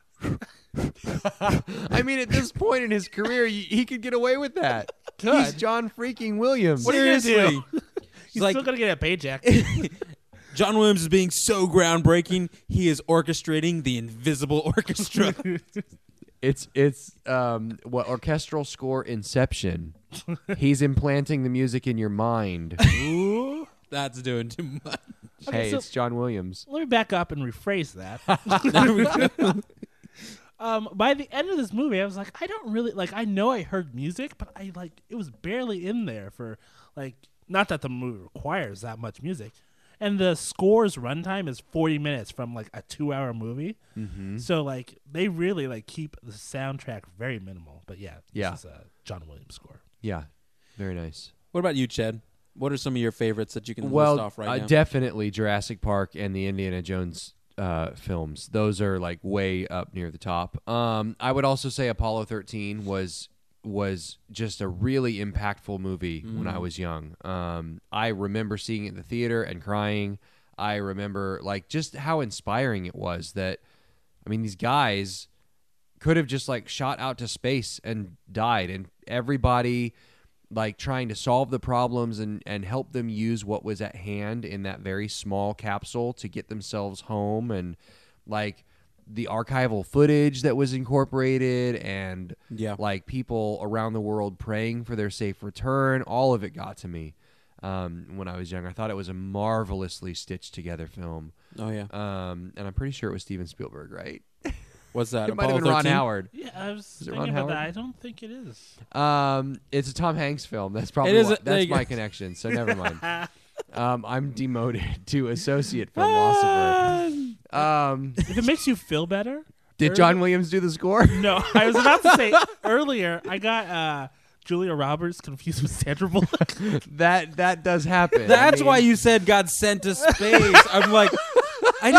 I mean, at this point in his career, he could get away with that. He's John freaking Williams. What are you gonna do? Seriously. he's like- still gonna get a paycheck. John Williams is being so groundbreaking. He is orchestrating the invisible orchestra. It's what orchestral score Inception. He's implanting the music in your mind. Ooh. That's doing too much. Okay, Hey, so- it's John Williams. Let me back up and rephrase that. There we go. By the end of this movie, I was like, I don't really like. I know I heard music, but I like it was barely in there for like. Not that the movie requires that much music, and the score's runtime is 40 minutes from like a 2-hour movie. Mm-hmm. So like they really like keep the soundtrack very minimal. But yeah, Yeah. this is a John Williams score. Yeah, very nice. What about you, Chad? What are some of your favorites that you can Well, list off right now? definitely Jurassic Park and the Indiana Jones films. Those are like way up near the top. I would also say Apollo 13 was just a really impactful movie when I was young. I remember seeing it in the theater and crying. I remember like just how inspiring it was that, I mean, these guys could have just like shot out to space and died, and everybody like trying to solve the problems and help them use what was at hand in that very small capsule to get themselves home, and like the archival footage that was incorporated, and Yeah. like people around the world praying for their safe return. All of it got to me when I was young. I thought it was a marvelously stitched together film. Oh, yeah. And I'm pretty sure it was Steven Spielberg, right? What's that? It might have Apollo been Ron 13? Howard. Yeah, I was Is it thinking Ron about that. Howard? I don't think it is. It's a Tom Hanks film. That's probably It is why- there that's you my go. connection. So never mind. I'm demoted to associate philosopher. If it makes you feel better. Did John Williams do the score? No, I was about to say earlier. I got Julia Roberts confused with Sandra Bullock. That does happen. That's why you said God sent to space. I'm like, I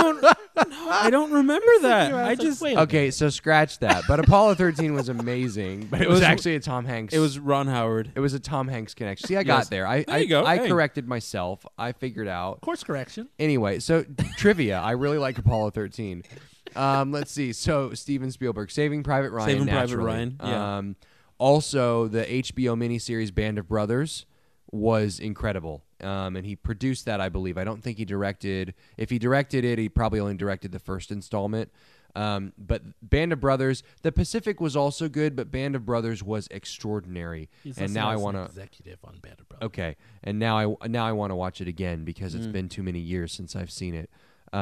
don't remember that. I just wait. a Okay, so scratch that. But Apollo 13 was amazing. But it was was- actually a Tom Hanks. it was Ron Howard. It was a Tom Hanks connection. See, I Yes. got there. I There you go. I Hey. corrected myself. I figured out. Course correction. Anyway, so trivia. I really like Apollo 13. Let's see. So Steven Spielberg, Saving Private Ryan. Saving Private naturally. Ryan, yeah. Also, the HBO miniseries Band of Brothers was incredible. and he produced that, I believe. I don't think he directed. If he directed it, he probably only directed the first installment. But Band of Brothers, The Pacific was also good, but Band of Brothers was extraordinary. And now I want to executive on Band of Brothers. Okay, and now I want to watch it again because it's been too many years since I've seen it.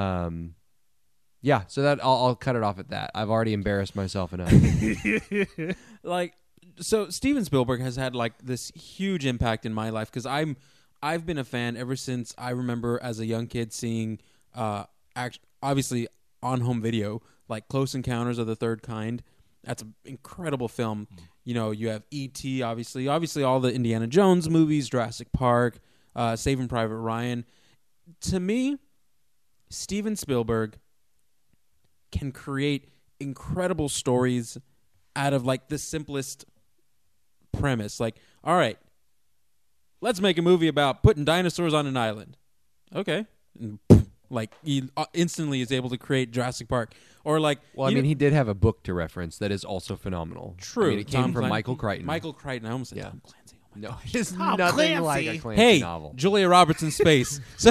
Yeah, so that I'll cut it off at that. I've already embarrassed myself enough. So Steven Spielberg has had like this huge impact in my life because I've been a fan ever since I remember as a young kid seeing obviously on home video like Close Encounters of the Third Kind. That's an incredible film. You know, you have E.T. obviously all the Indiana Jones movies, Jurassic Park, Saving Private Ryan. To me, Steven Spielberg can create incredible stories out of like the simplest premise. Like, all right, let's make a movie about putting dinosaurs on an island. Okay. And, like, he instantly is able to create Jurassic Park. Or like, well, I mean, he did have a book to reference that is also phenomenal. True. I mean, it came from Michael Crichton. Michael Crichton. I almost said Tom Clancy. Oh my no, gosh. it's Tom nothing Clancy. like a Clancy Hey, novel. Julia Roberts in space. So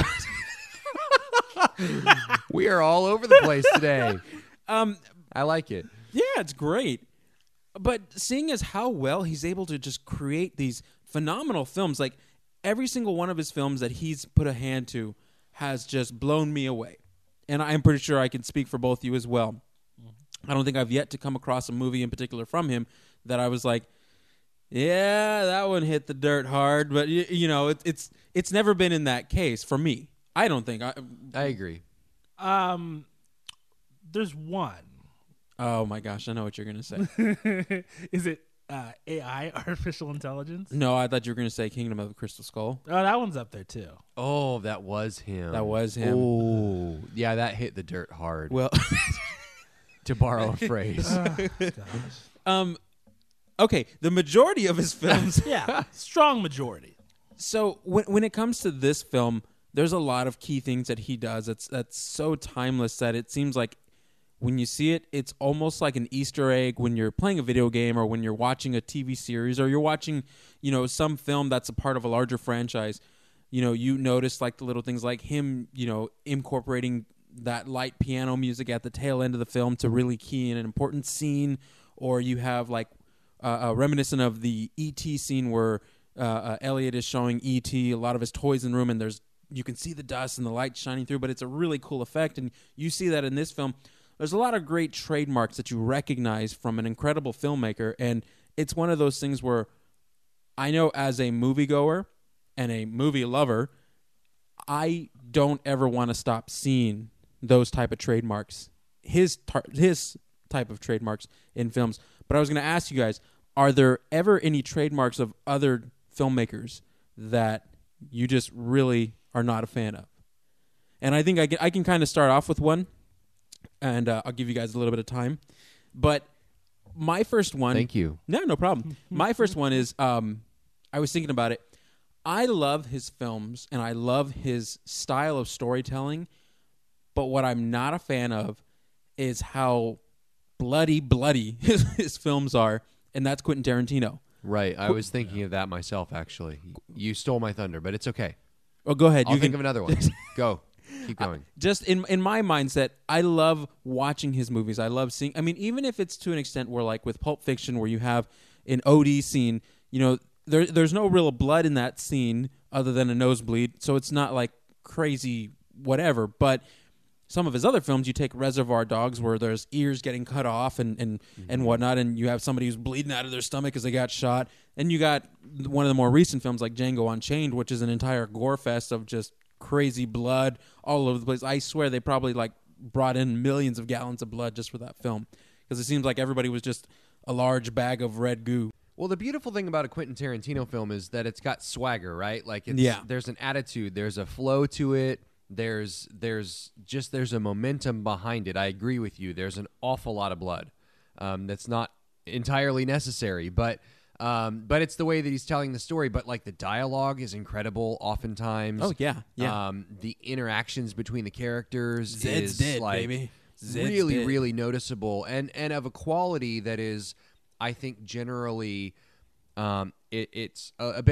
We are all over the place today. I like it. yeah, it's great. But seeing as how well he's able to just create these phenomenal films, like every single one of his films that he's put a hand to has just blown me away. And I'm pretty sure I can speak for both you as well. I don't think I've yet to come across a movie in particular from him that I was like, yeah, that one hit the dirt hard. But, you know, it's never been in that case for me. I don't think. I agree. There's one. Oh, my gosh. I know what you're going to say. Is it AI, artificial intelligence? No, I thought you were going to say Kingdom of the Crystal Skull. Oh, that one's up there too. Oh, that was him. That was him. Oh, yeah, that hit the dirt hard. Well, to borrow a phrase. Gosh. okay, the majority of his films. Yeah, strong majority. So when it comes to this film, there's a lot of key things that he does. That's so timeless that it seems like when you see it, it's almost like an Easter egg when you're playing a video game or when you're watching a TV series or you're watching, you know, some film that's a part of a larger franchise. You know, you notice like the little things like him, you know, incorporating that light piano music at the tail end of the film to really key in an important scene, or you have like reminiscent of the E.T. scene where Elliot is showing E.T. a lot of his toys in the room, and you can see the dust and the light shining through, but it's a really cool effect, and you see that in this film. There's a lot of great trademarks that you recognize from an incredible filmmaker, and it's one of those things where I know as a moviegoer and a movie lover, I don't ever want to stop seeing those type of trademarks, his type of trademarks in films. But I was going to ask you guys, are there ever any trademarks of other filmmakers that you just really are not a fan of? And I think I can kind of start off with one, and I'll give you guys a little bit of time. But my first one... Thank you. No problem. My first one is, I was thinking about it. I love his films, and I love his style of storytelling, but what I'm not a fan of is how bloody his films are, and that's Quentin Tarantino. Right. I was thinking of that myself, actually. You stole my thunder, but it's okay. Oh, go ahead. I'll think of another one. Go. Keep going. Just in my mindset, I love watching his movies. I love seeing... I mean, even if it's to an extent where, like, with Pulp Fiction, where you have an OD scene, you know, there's no real blood in that scene other than a nosebleed, so it's not, like, crazy whatever. But some of his other films, you take Reservoir Dogs, where there's ears getting cut off and whatnot, and you have somebody who's bleeding out of their stomach because they got shot. And you got one of the more recent films, like Django Unchained, which is an entire gore fest of just crazy blood all over the place. I swear they probably like brought in millions of gallons of blood just for that film, because it seems like everybody was just a large bag of red goo. Well, the beautiful thing about a Quentin Tarantino film is that it's got swagger, right? Like, there's an attitude, there's a flow to it, there's a momentum behind it. I agree with you. There's an awful lot of blood. That's not entirely necessary, but it's the way that he's telling the story. But like the dialogue is incredible oftentimes. Oh yeah. The interactions between the characters Zed's is dead, like baby. Zed's really, dead. really noticeable and of a quality that is, I think, generally it's a bit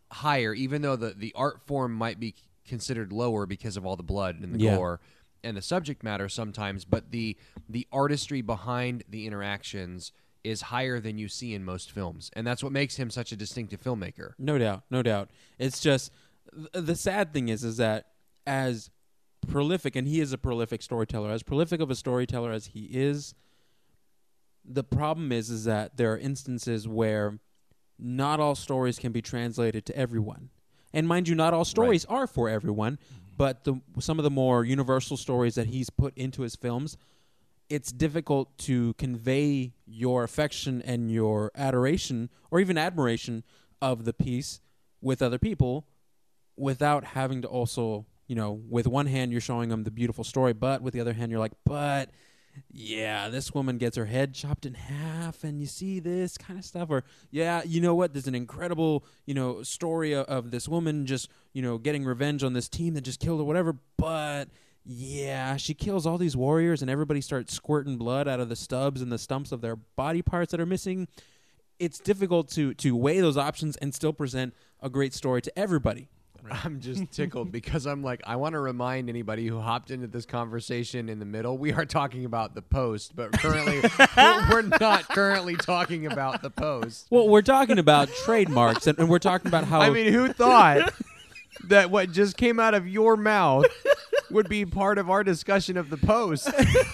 higher, even though the art form might be considered lower because of all the blood and the Yeah. gore and the subject matter sometimes, but the artistry behind the interactions is higher than you see in most films, and that's what makes him such a distinctive filmmaker. No doubt, no doubt. It's just the sad thing is that as prolific, and he is a prolific storyteller, as prolific of a storyteller as he is, the problem is that there are instances where not all stories can be translated to everyone. And mind you, not all stories are for everyone, but some of the more universal stories that he's put into his films, it's difficult to convey your affection and your adoration or even admiration of the piece with other people without having to also, with one hand you're showing them the beautiful story, but with the other hand you're like, but yeah, this woman gets her head chopped in half and you see this kind of stuff. Or, yeah, you know what? There's an incredible, story of this woman just, getting revenge on this team that just killed her, whatever. But, yeah, she kills all these warriors and everybody starts squirting blood out of the stubs and the stumps of their body parts that are missing. It's difficult to weigh those options and still present a great story to everybody. I'm just tickled because I'm like, I want to remind anybody who hopped into this conversation in the middle, we are talking about The Post, but currently we're not currently talking about The Post. Well, we're talking about trademarks, and we're talking about how... I mean, who thought that what just came out of your mouth would be part of our discussion of The Post?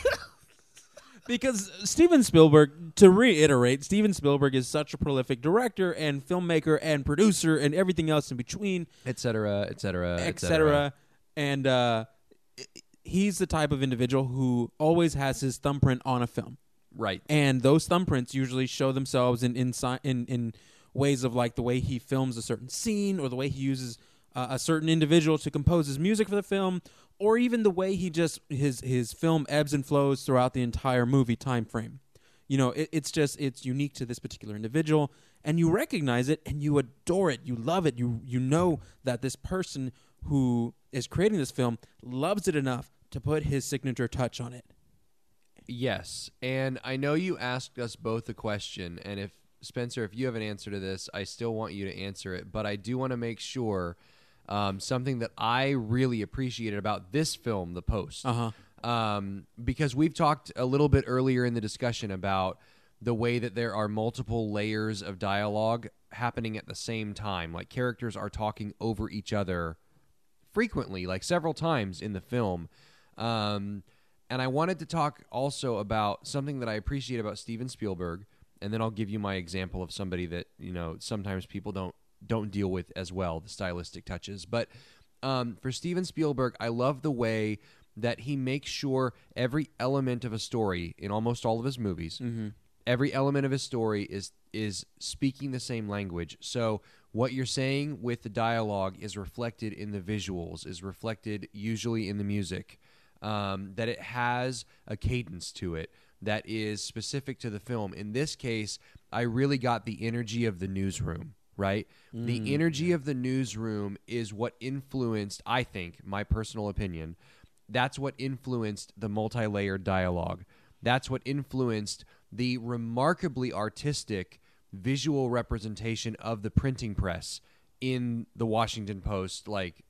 Because Steven Spielberg, to reiterate, Steven Spielberg is such a prolific director and filmmaker and producer and everything else in between, et cetera, et cetera, et cetera. And he's the type of individual who always has his thumbprint on a film. Right. And those thumbprints usually show themselves in ways of like the way he films a certain scene or the way he uses a certain individual to compose his music for the film, or even the way he just his film ebbs and flows throughout the entire movie time frame. It's unique to this particular individual, and you recognize it and you adore it, you love it, you know that this person who is creating this film loves it enough to put his signature touch on it. Yes, and I know you asked us both a question, and if Spencer, if you have an answer to this, I still want you to answer it, but I do want to make sure something that I really appreciated about this film, The Post, because we've talked a little bit earlier in the discussion about the way that there are multiple layers of dialogue happening at the same time. Like characters are talking over each other frequently, like several times in the film. And I wanted to talk also about something that I appreciate about Steven Spielberg, and then I'll give you my example of somebody that, sometimes people don't deal with as well, the stylistic touches. But for Steven Spielberg, I love the way that he makes sure every element of a story in almost all of his movies, every element of his story is speaking the same language. So what you're saying with the dialogue is reflected in the visuals, is reflected usually in the music, that it has a cadence to it that is specific to the film. In this case, I really got the energy of the newsroom. Right? The energy of the newsroom is what influenced, I think, my personal opinion, that's what influenced the multi-layered dialogue. That's what influenced the remarkably artistic visual representation of the printing press in the Washington Post, like,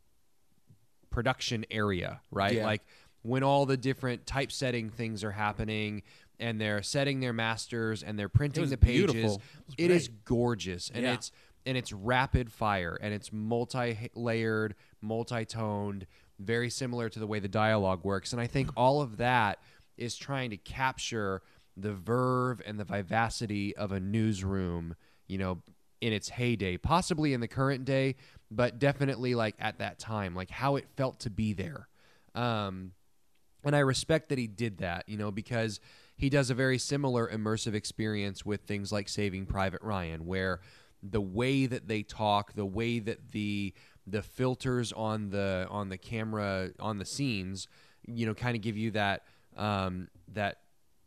production area, right? Yeah. Like, when all the different typesetting things are happening and they're setting their masters and they're printing the pages. Beautiful. It is gorgeous, and Yeah. it's rapid fire, and it's multi-layered, multi-toned, very similar to the way the dialogue works. And I think all of that is trying to capture the verve and the vivacity of a newsroom, in its heyday, possibly in the current day, but definitely like at that time, like how it felt to be there. And I respect that he did that, because he does a very similar immersive experience with things like Saving Private Ryan, where the way that they talk, the way that the filters on the camera, on the scenes, kind of give you that that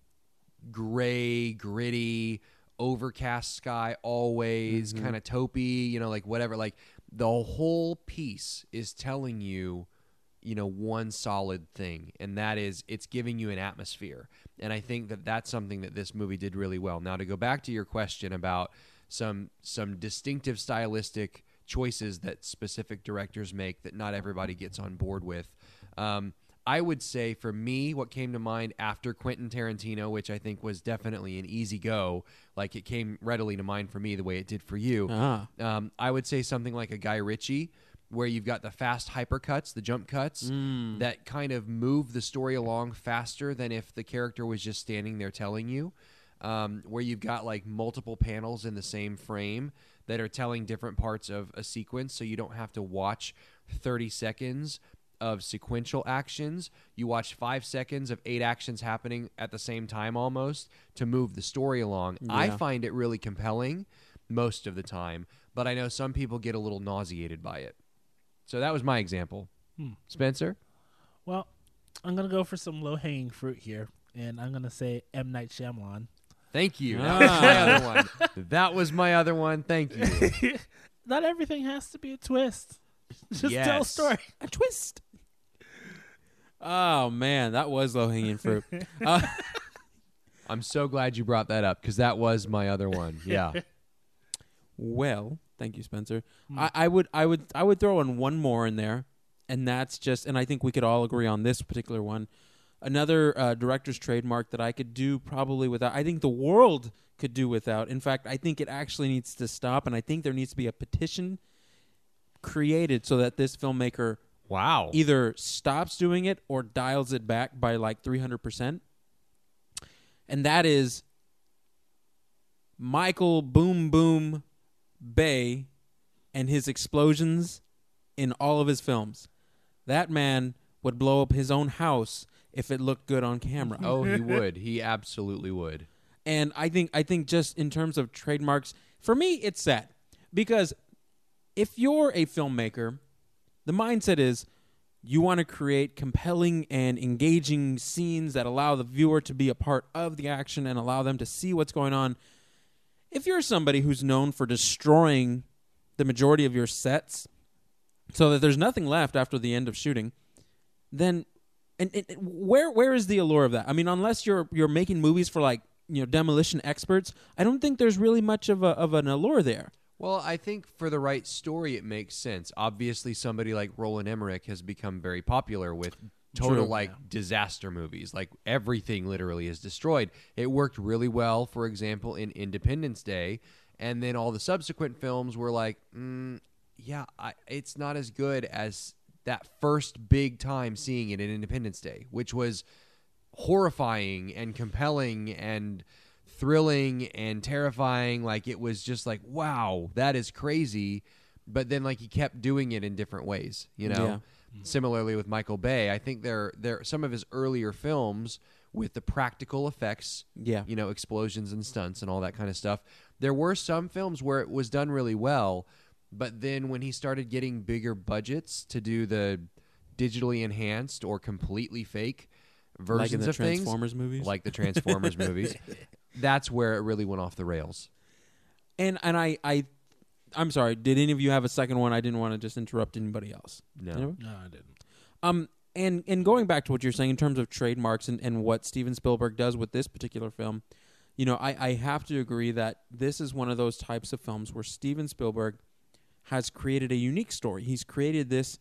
gray, gritty, overcast sky always, kind of taupey, like whatever. Like the whole piece is telling you, one solid thing, and that is it's giving you an atmosphere. And I think that that's something that this movie did really well. Now, to go back to your question about some distinctive stylistic choices that specific directors make that not everybody gets on board with. I would say for me, what came to mind after Quentin Tarantino, which I think was definitely an easy go, like it came readily to mind for me the way it did for you. I would say something like a Guy Ritchie, where you've got the fast hypercuts, the jump cuts, that kind of move the story along faster than if the character was just standing there telling you, where you've got like multiple panels in the same frame that are telling different parts of a sequence, so you don't have to watch 30 seconds of sequential actions. You watch 5 seconds of 8 actions happening at the same time almost to move the story along. Yeah. I find it really compelling most of the time, but I know some people get a little nauseated by it. So that was my example. Spencer? Well, I'm going to go for some low-hanging fruit here, and I'm going to say M. Night Shyamalan. Thank you. That was my other one. That was my other one. Thank you. Not everything has to be a twist. Just tell a story. A twist. Oh, man, that was low-hanging fruit. I'm so glad you brought that up because that was my other one. Yeah. Well, thank you, Spencer. I would throw in one more in there, and that's just, and I think we could all agree on this particular one. Another director's trademark that I could do probably without. I think the world could do without. In fact, I think it actually needs to stop, and I think there needs to be a petition created so that this filmmaker either stops doing it or dials it back by like 300%. And that is Michael Boom Boom Bay and his explosions in all of his films. That man would blow up his own house if it looked good on camera. Oh, he would. He absolutely would. And I think just in terms of trademarks, for me, it's sad. Because if you're a filmmaker, the mindset is you want to create compelling and engaging scenes that allow the viewer to be a part of the action and allow them to see what's going on. If you're somebody who's known for destroying the majority of your sets so that there's nothing left after the end of shooting, then where is the allure of that? I mean, unless you're making movies for like, demolition experts, I don't think there's really much of an allure there. Well, I think for the right story, it makes sense. Obviously, somebody like Roland Emmerich has become very popular with total disaster movies. Like everything literally is destroyed. It worked really well, for example, in Independence Day, and then all the subsequent films were like, it's not as good as that first big time seeing it in Independence Day, which was horrifying and compelling and thrilling and terrifying. Like it was just like, wow, that is crazy. But then like he kept doing it in different ways, Yeah. Similarly with Michael Bay, I think there some of his earlier films with the practical effects, explosions and stunts and all that kind of stuff. There were some films where it was done really well, but then when he started getting bigger budgets to do the digitally enhanced or completely fake versions of things, like the Transformers movies, that's where it really went off the rails. And I'm sorry, did any of you have a second one? I didn't want to just interrupt anybody else. No. Anybody? No, I didn't. And going back to what you're saying in terms of trademarks and what Steven Spielberg does with this particular film, I have to agree that this is one of those types of films where Steven Spielberg has created a unique story. He's created this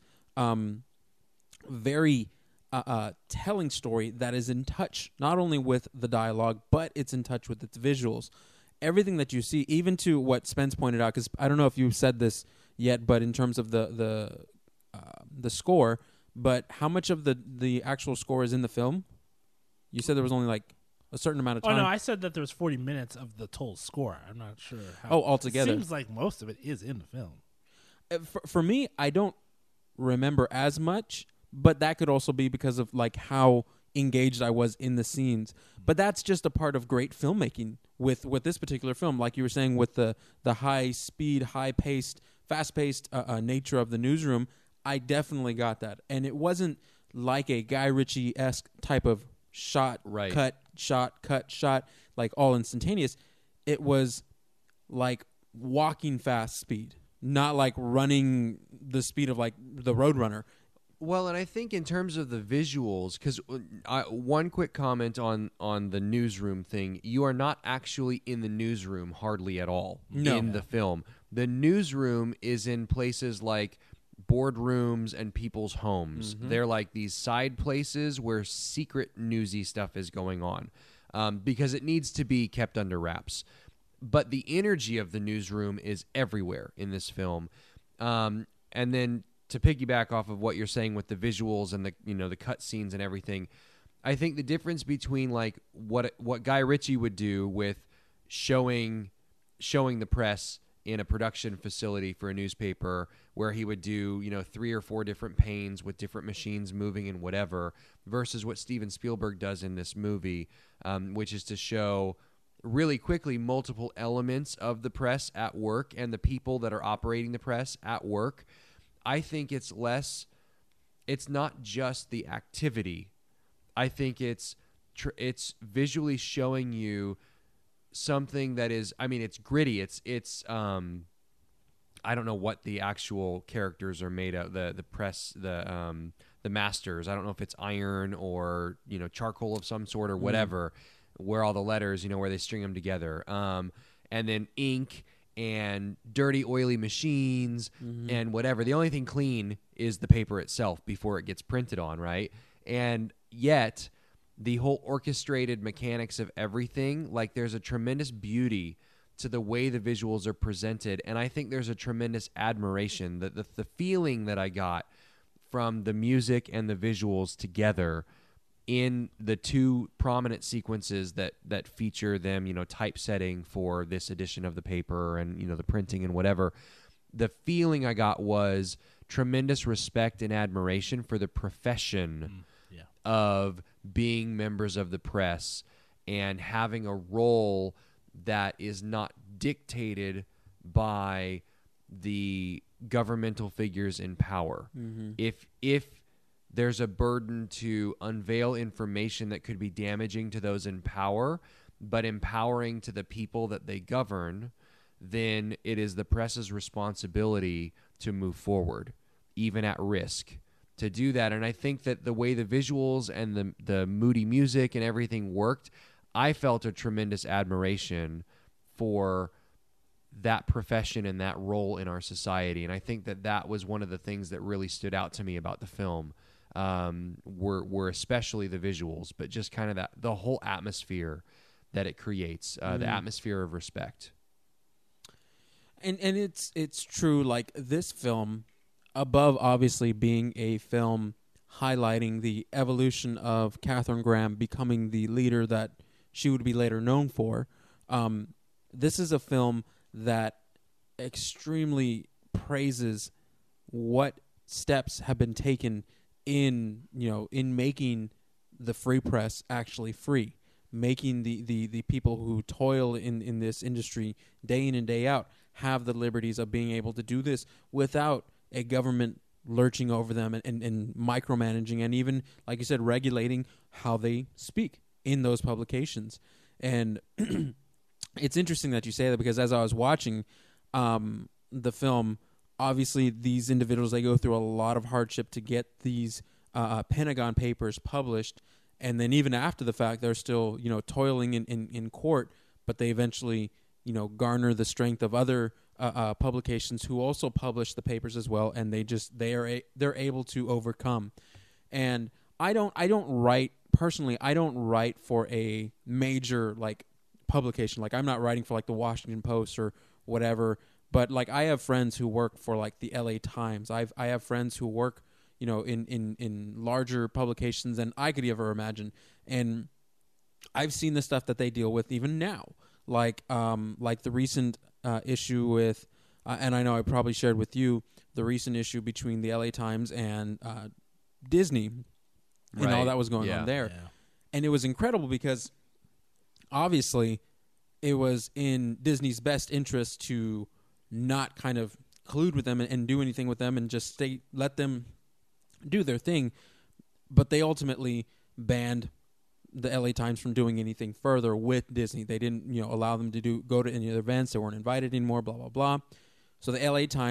very telling story that is in touch not only with the dialogue, but it's in touch with its visuals. Everything that you see, even to what Spence pointed out, because I don't know if you've said this yet, but in terms of the score, but how much of the actual score is in the film? You said there was only like a certain amount of time. Oh, no, I said that there was 40 minutes of the total score. I'm not sure how. Oh, altogether. It seems like most of it is in the film. For me, I don't remember as much, but that could also be because of like how engaged I was in the scenes. But that's just a part of great filmmaking with this particular film. Like you were saying, with the high speed, high-paced, fast-paced nature of the newsroom, I definitely got that. And it wasn't like a Guy Ritchie-esque type of shot, cut, shot, like all instantaneous. It was like walking fast speed, not like running the speed of like the Roadrunner. Well, and I think in terms of the visuals, because one quick comment on the newsroom thing, you are not actually in the newsroom hardly at all in the film. The newsroom is in places like boardrooms and people's homes. They're like these side places where secret newsy stuff is going on because it needs to be kept under wraps. But the energy of the newsroom is everywhere in this film. And then to piggyback off of what you're saying with the visuals and the cut scenes and everything, I think the difference between like what Guy Ritchie would do with showing the press in a production facility for a newspaper, where he would do 3 or 4 different panes with different machines moving and whatever, versus what Steven Spielberg does in this movie, which is to show really quickly multiple elements of the press at work and the people that are operating the press at work. I think it's not just the activity. I think it's visually showing you something that is, I mean, it's gritty. It's I don't know what the actual characters are made of. The press, the masters. I don't know if it's iron or charcoal of some sort or whatever. Where all the letters, where they string them together, and then ink and dirty, oily machines and whatever. The only thing clean is the paper itself before it gets printed on, right? And yet, the whole orchestrated mechanics of everything, like there's a tremendous beauty to the way the visuals are presented, and I think there's a tremendous admiration. The feeling that I got from the music and the visuals together in the 2 prominent sequences that feature them, typesetting for this edition of the paper and, the printing and whatever, the feeling I got was tremendous respect and admiration for the profession of being members of the press and having a role that is not dictated by the governmental figures in power. If there's a burden to unveil information that could be damaging to those in power, but empowering to the people that they govern, then it is the press's responsibility to move forward, even at risk, to do that. And I think that the way the visuals and the moody music and everything worked, I felt a tremendous admiration for that profession and that role in our society. And I think that was one of the things that really stood out to me about the film. Were especially the visuals, but just kind of the whole atmosphere that it creates, the atmosphere of respect. And it's true. Like this film, above obviously being a film highlighting the evolution of Katharine Graham becoming the leader that she would be later known for, this is a film that extremely praises what steps have been taken in making the free press actually free, making the people who toil in this industry day in and day out have the liberties of being able to do this without a government lurching over them and micromanaging and even, like you said, regulating how they speak in those publications. And it's interesting that you say that, because as I was watching the film, obviously, these individuals, they go through a lot of hardship to get these Pentagon papers published, and then even after the fact, they're still toiling in court, but they eventually garner the strength of other publications who also publish the papers as well, and they're able to overcome. And I don't write personally. I don't write for a major publication. Like I'm not writing for the Washington Post or whatever. But I have friends who work for the LA Times. I have friends who work, in larger publications than I could ever imagine. And I've seen the stuff that they deal with even now. Like the recent issue with, and I know I probably shared with you the recent issue between the LA Times and Disney and all that was going on there. Yeah. And it was incredible because obviously it was in Disney's best interest to not kind of collude with them and do anything with them and just let them do their thing. But they ultimately banned the LA Times from doing anything further with Disney. They didn't, allow them to go to any other events. They weren't invited anymore, blah, blah, blah. So the LA Times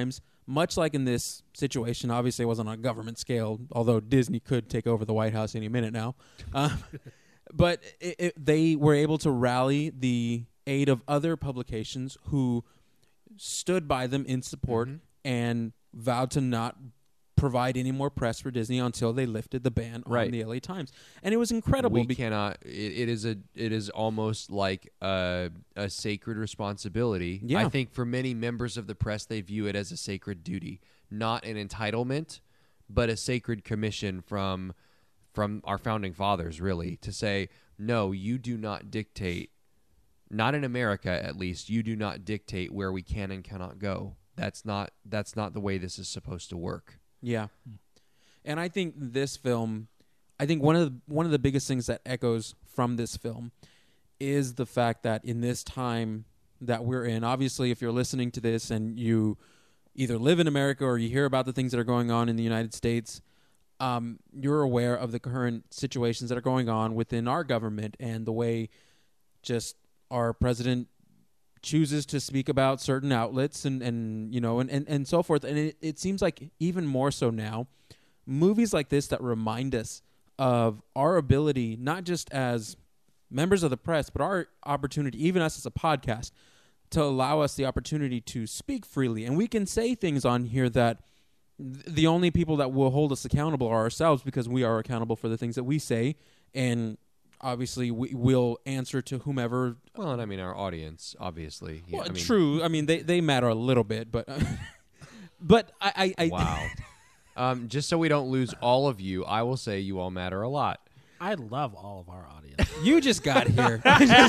much like in this situation, obviously it wasn't on a government scale, although Disney could take over the White House any minute now. But they were able to rally the aid of other publications who stood by them in support and vowed to not provide any more press for Disney until they lifted the ban on the LA Times. And it was incredible. We cannot. It is almost like a sacred responsibility. Yeah. I think for many members of the press, they view it as a sacred duty, not an entitlement, but a sacred commission from our founding fathers, really, to say, no, you do not dictate. Not in America, at least, you do not dictate where we can and cannot go. That's not the way this is supposed to work. Yeah. And I think this film, I think one of the biggest things that echoes from this film is the fact that in this time that we're in, obviously if you're listening to this and you either live in America or you hear about the things that are going on in the United States, you're aware of the current situations that are going on within our government and the way just our president chooses to speak about certain outlets and so forth. And it seems like even more so now, movies like this that remind us of our ability, not just as members of the press, but our opportunity, even us as a podcast, to allow us the opportunity to speak freely. And we can say things on here that the only people that will hold us accountable are ourselves, because we are accountable for the things that we say. And obviously, we will answer to whomever. Well, and I mean, our audience, obviously. Yeah, well, true. I mean, they matter a little bit, but but I wow. Just so we don't lose all of you, I will say you all matter a lot. I love all of our audience. You just got here.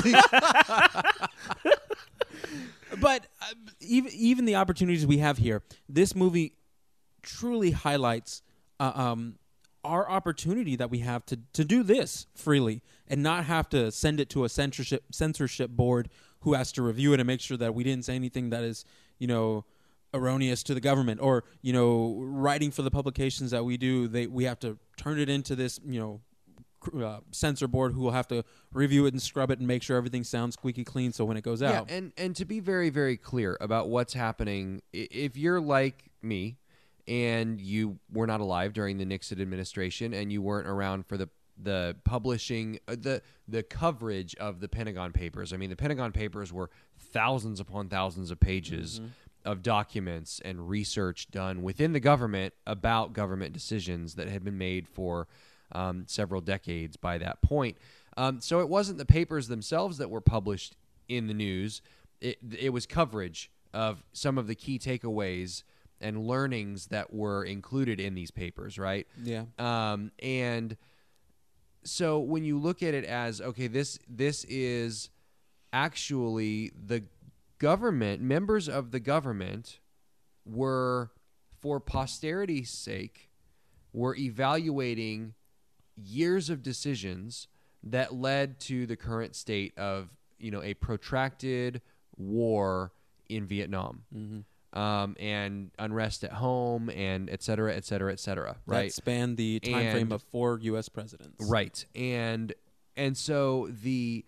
But even the opportunities we have here, this movie truly highlights our opportunity that we have to do this freely and not have to send it to a censorship board who has to review it and make sure that we didn't say anything that is, erroneous to the government, or, writing for the publications that we do. We have to turn it into this, censor board who will have to review it and scrub it and make sure everything sounds squeaky clean so when it goes out. Yeah, and to be very, very clear about what's happening, if you're like me and you were not alive during the Nixon administration and you weren't around for the publishing, the coverage of the Pentagon Papers. I mean, the Pentagon Papers were thousands upon thousands of pages of documents and research done within the government about government decisions that had been made for several decades by that point. So it wasn't the papers themselves that were published in the news. It was coverage of some of the key takeaways and learnings that were included in these papers, right? Yeah. And so when you look at it as, okay, this is actually the government, members of the government were, for posterity's sake, were evaluating years of decisions that led to the current state of, a protracted war in Vietnam. And unrest at home, and et cetera, et cetera, et cetera, right? That spanned the time frame of 4 U.S. presidents. Right. And so the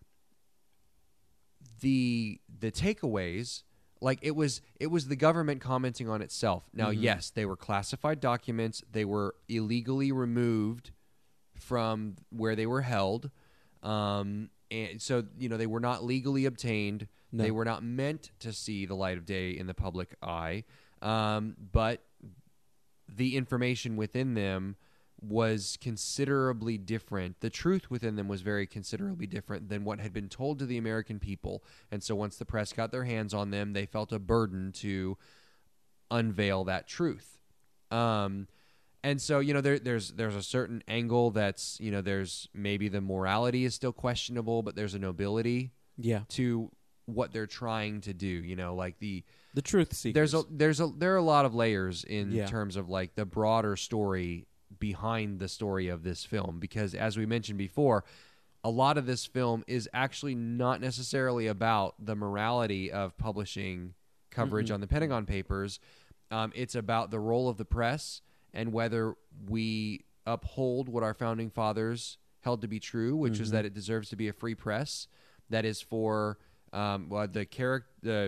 takeaways, like it was the government commenting on itself. Now, yes, they were classified documents. They were illegally removed from where they were held. And so, they were not legally obtained. No. They were not meant to see the light of day in the public eye, but the information within them was considerably different. The truth within them was very considerably different than what had been told to the American people. And so once the press got their hands on them, they felt a burden to unveil that truth. And so, there's a certain angle that's, there's maybe the morality is still questionable, but there's a nobility to what they're trying to do, like the truth seekers. There are a lot of layers in terms of like the broader story behind the story of this film, because as we mentioned before, a lot of this film is actually not necessarily about the morality of publishing coverage on the Pentagon Papers. It's about the role of the press and whether we uphold what our founding fathers held to be true, which is that it deserves to be a free press that is for the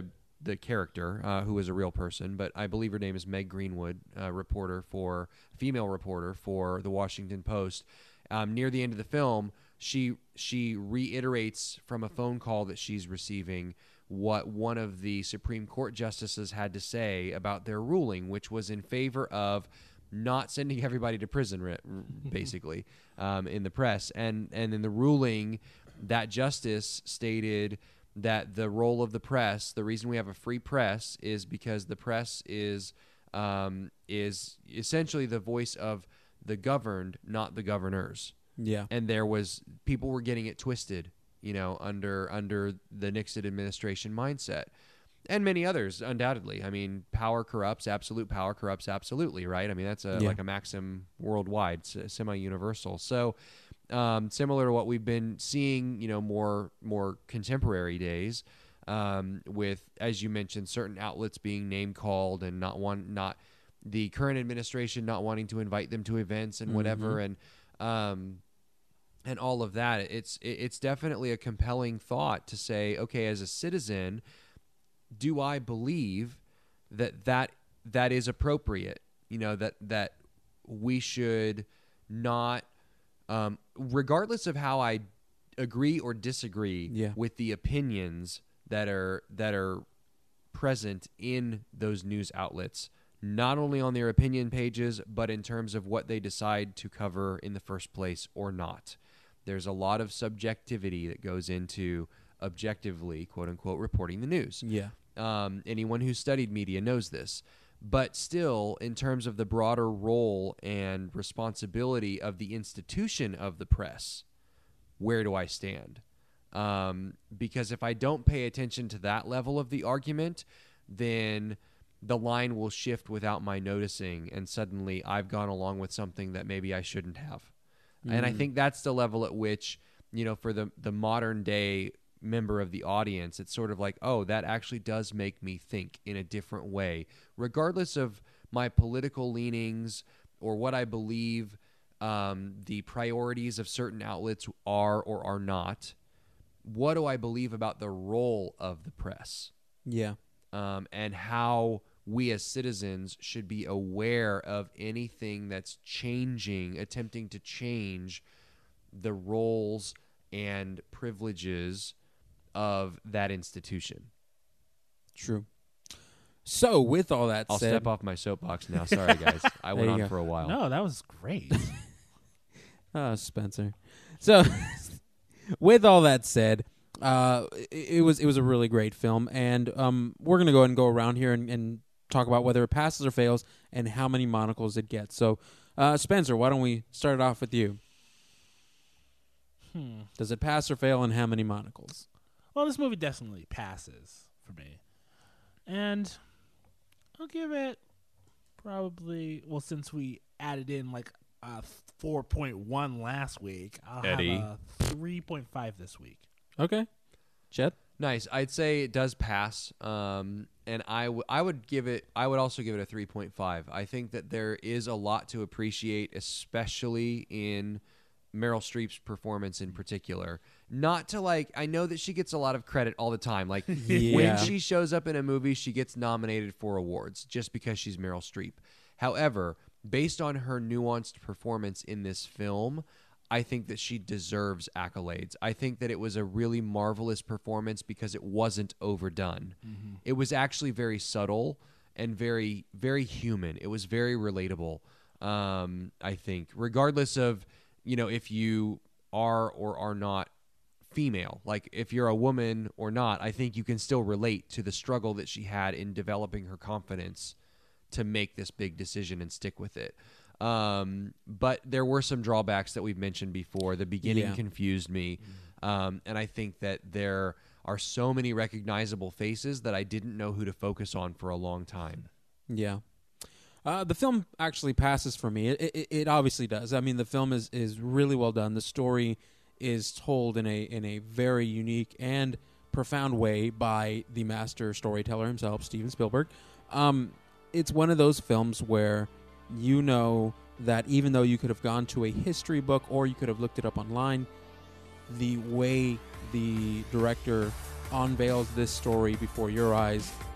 the character, who is a real person, but I believe her name is Meg Greenwood, female reporter for the Washington Post. Near the end of the film, she reiterates from a phone call that she's receiving what one of the Supreme Court justices had to say about their ruling, which was in favor of not sending everybody to prison, basically, in the press. And in the ruling, that justice stated that the role of the press, the reason we have a free press, is because the press is essentially the voice of the governed, not the governors. Yeah. And people were getting it twisted, under the Nixon administration mindset. And many others, undoubtedly. I mean, power corrupts, absolute power corrupts absolutely, right? I mean, that's like a maxim worldwide, semi-universal. So similar to what we've been seeing, more contemporary days, with, as you mentioned, certain outlets being name-called and not the current administration not wanting to invite them to events and whatever, and all of that. It's definitely a compelling thought to say, okay, as a citizen, do I believe that is appropriate? That we should not, regardless of how I agree or disagree with the opinions that are present in those news outlets, not only on their opinion pages, but in terms of what they decide to cover in the first place or not. There's a lot of subjectivity that goes into objectively, quote unquote, reporting the news. Yeah. Anyone who's studied media knows this. But still, in terms of the broader role and responsibility of the institution of the press, where do I stand? Because if I don't pay attention to that level of the argument, then the line will shift without my noticing, and suddenly I've gone along with something that maybe I shouldn't have. And I think that's the level at which, for the modern day member of the audience, it's sort of like, oh, that actually does make me think in a different way, regardless of my political leanings or what I believe the priorities of certain outlets are or are not. What do I believe about the role of the press? Yeah. And how we as citizens should be aware of anything that's attempting to change the roles and privileges of that institution. True. So, with all that I'll said... step off my soapbox now. Sorry, guys. I went on for a while. No, that was great. Oh, Spencer. So, with all that said, it was a really great film, and we're going to go ahead and go around here and talk about whether it passes or fails and how many monocles it gets. So, Spencer, why don't we start it off with you? Does it pass or fail, and how many monocles? Well, this movie definitely passes for me. And I'll give it probably, since we added in like a 4.1 last week, I'll have a 3.5 this week. Okay. Chet? Nice. I'd say it does pass. And I would also give it a 3.5. I think that there is a lot to appreciate, especially in Meryl Streep's performance in particular. Not to I know that she gets a lot of credit all the time. Like when she shows up in a movie, she gets nominated for awards just because she's Meryl Streep. However, based on her nuanced performance in this film, I think that she deserves accolades. I think that it was a really marvelous performance because it wasn't overdone. Mm-hmm. It was actually very subtle and very, very human. It was very relatable, I think, regardless of, if you are or are not female. Like, if you're a woman or not, I think you can still relate to the struggle that she had in developing her confidence to make this big decision and stick with it. But there were some drawbacks that we've mentioned before. The beginning confused me. And I think that there are so many recognizable faces that I didn't know who to focus on for a long time. Yeah. The film actually passes for me. It obviously does. I mean, the film is really well done. The story is told in a very unique and profound way by the master storyteller himself, Steven Spielberg. It's one of those films where you know that even though you could have gone to a history book or you could have looked it up online, the way the director unveils this story before your eyes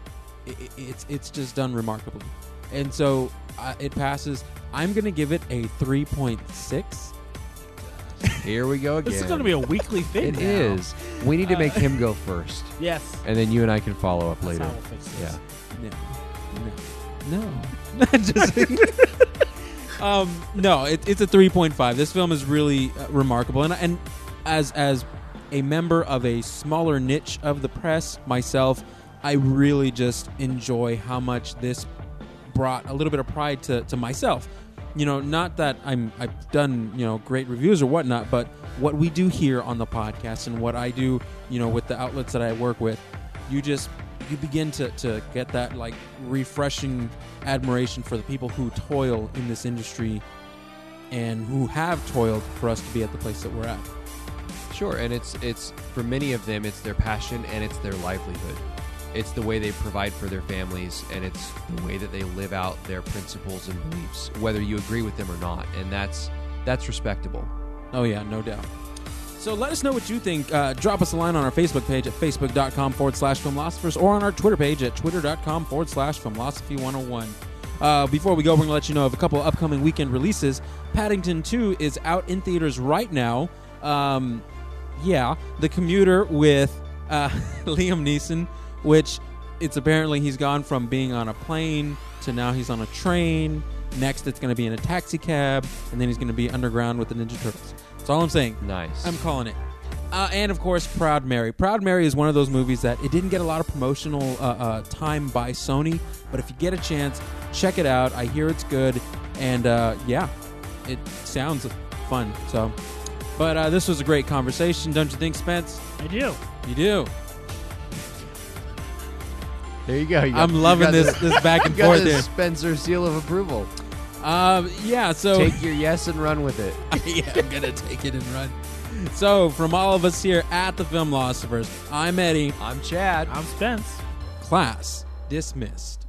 it's just done remarkably. And so it passes. I'm going to give it a 3.6. Here we go again. This is going to be a weekly thing. It is. We need to make him go first. Yes. And then you and I can follow up That's later. how we'll fix this. Yeah. No. Just no, it's a 3.5. This film is really remarkable, and as a member of a smaller niche of the press myself, I really just enjoy how much this brought a little bit of pride to myself. You know, not that I've done, you know, great reviews or whatnot, but what we do here on the podcast and what I do, you know, with the outlets that I work with, you begin to get that like refreshing admiration for the people who toil in this industry and who have toiled for us to be at the place that we're at. Sure, and it's for many of them, it's their passion and it's their livelihood. It's the way they provide for their families, and it's the way that they live out their principles and beliefs, whether you agree with them or not, and that's respectable. Oh yeah, no doubt. So let us know what you think. Drop us a line on our Facebook page at facebook.com/filmlosophers or on our Twitter page at twitter.com/filmlosophy101. Before we go, we're going to let you know of a couple upcoming weekend releases. Paddington 2 is out in theaters right now. The Commuter with Liam Neeson, which it's apparently he's gone from being on a plane to now he's on a train. Next, it's going to be in a taxi cab, and then he's going to be underground with the Ninja Turtles. That's all I'm saying. Nice. I'm calling it. And, of course, Proud Mary. Proud Mary is one of those movies that it didn't get a lot of promotional time by Sony, but if you get a chance, check it out. I hear it's good, and, it sounds fun. So, but this was a great conversation, don't you think, Spence? I do. You do. There you go. I'm loving this back and you got forth the here. Spencer seal of approval. So Take your yes and run with it. yeah, I'm gonna take it and run. So, from all of us here at the Filmlosophers, I'm Eddie. I'm Chad. I'm Spence. Class dismissed.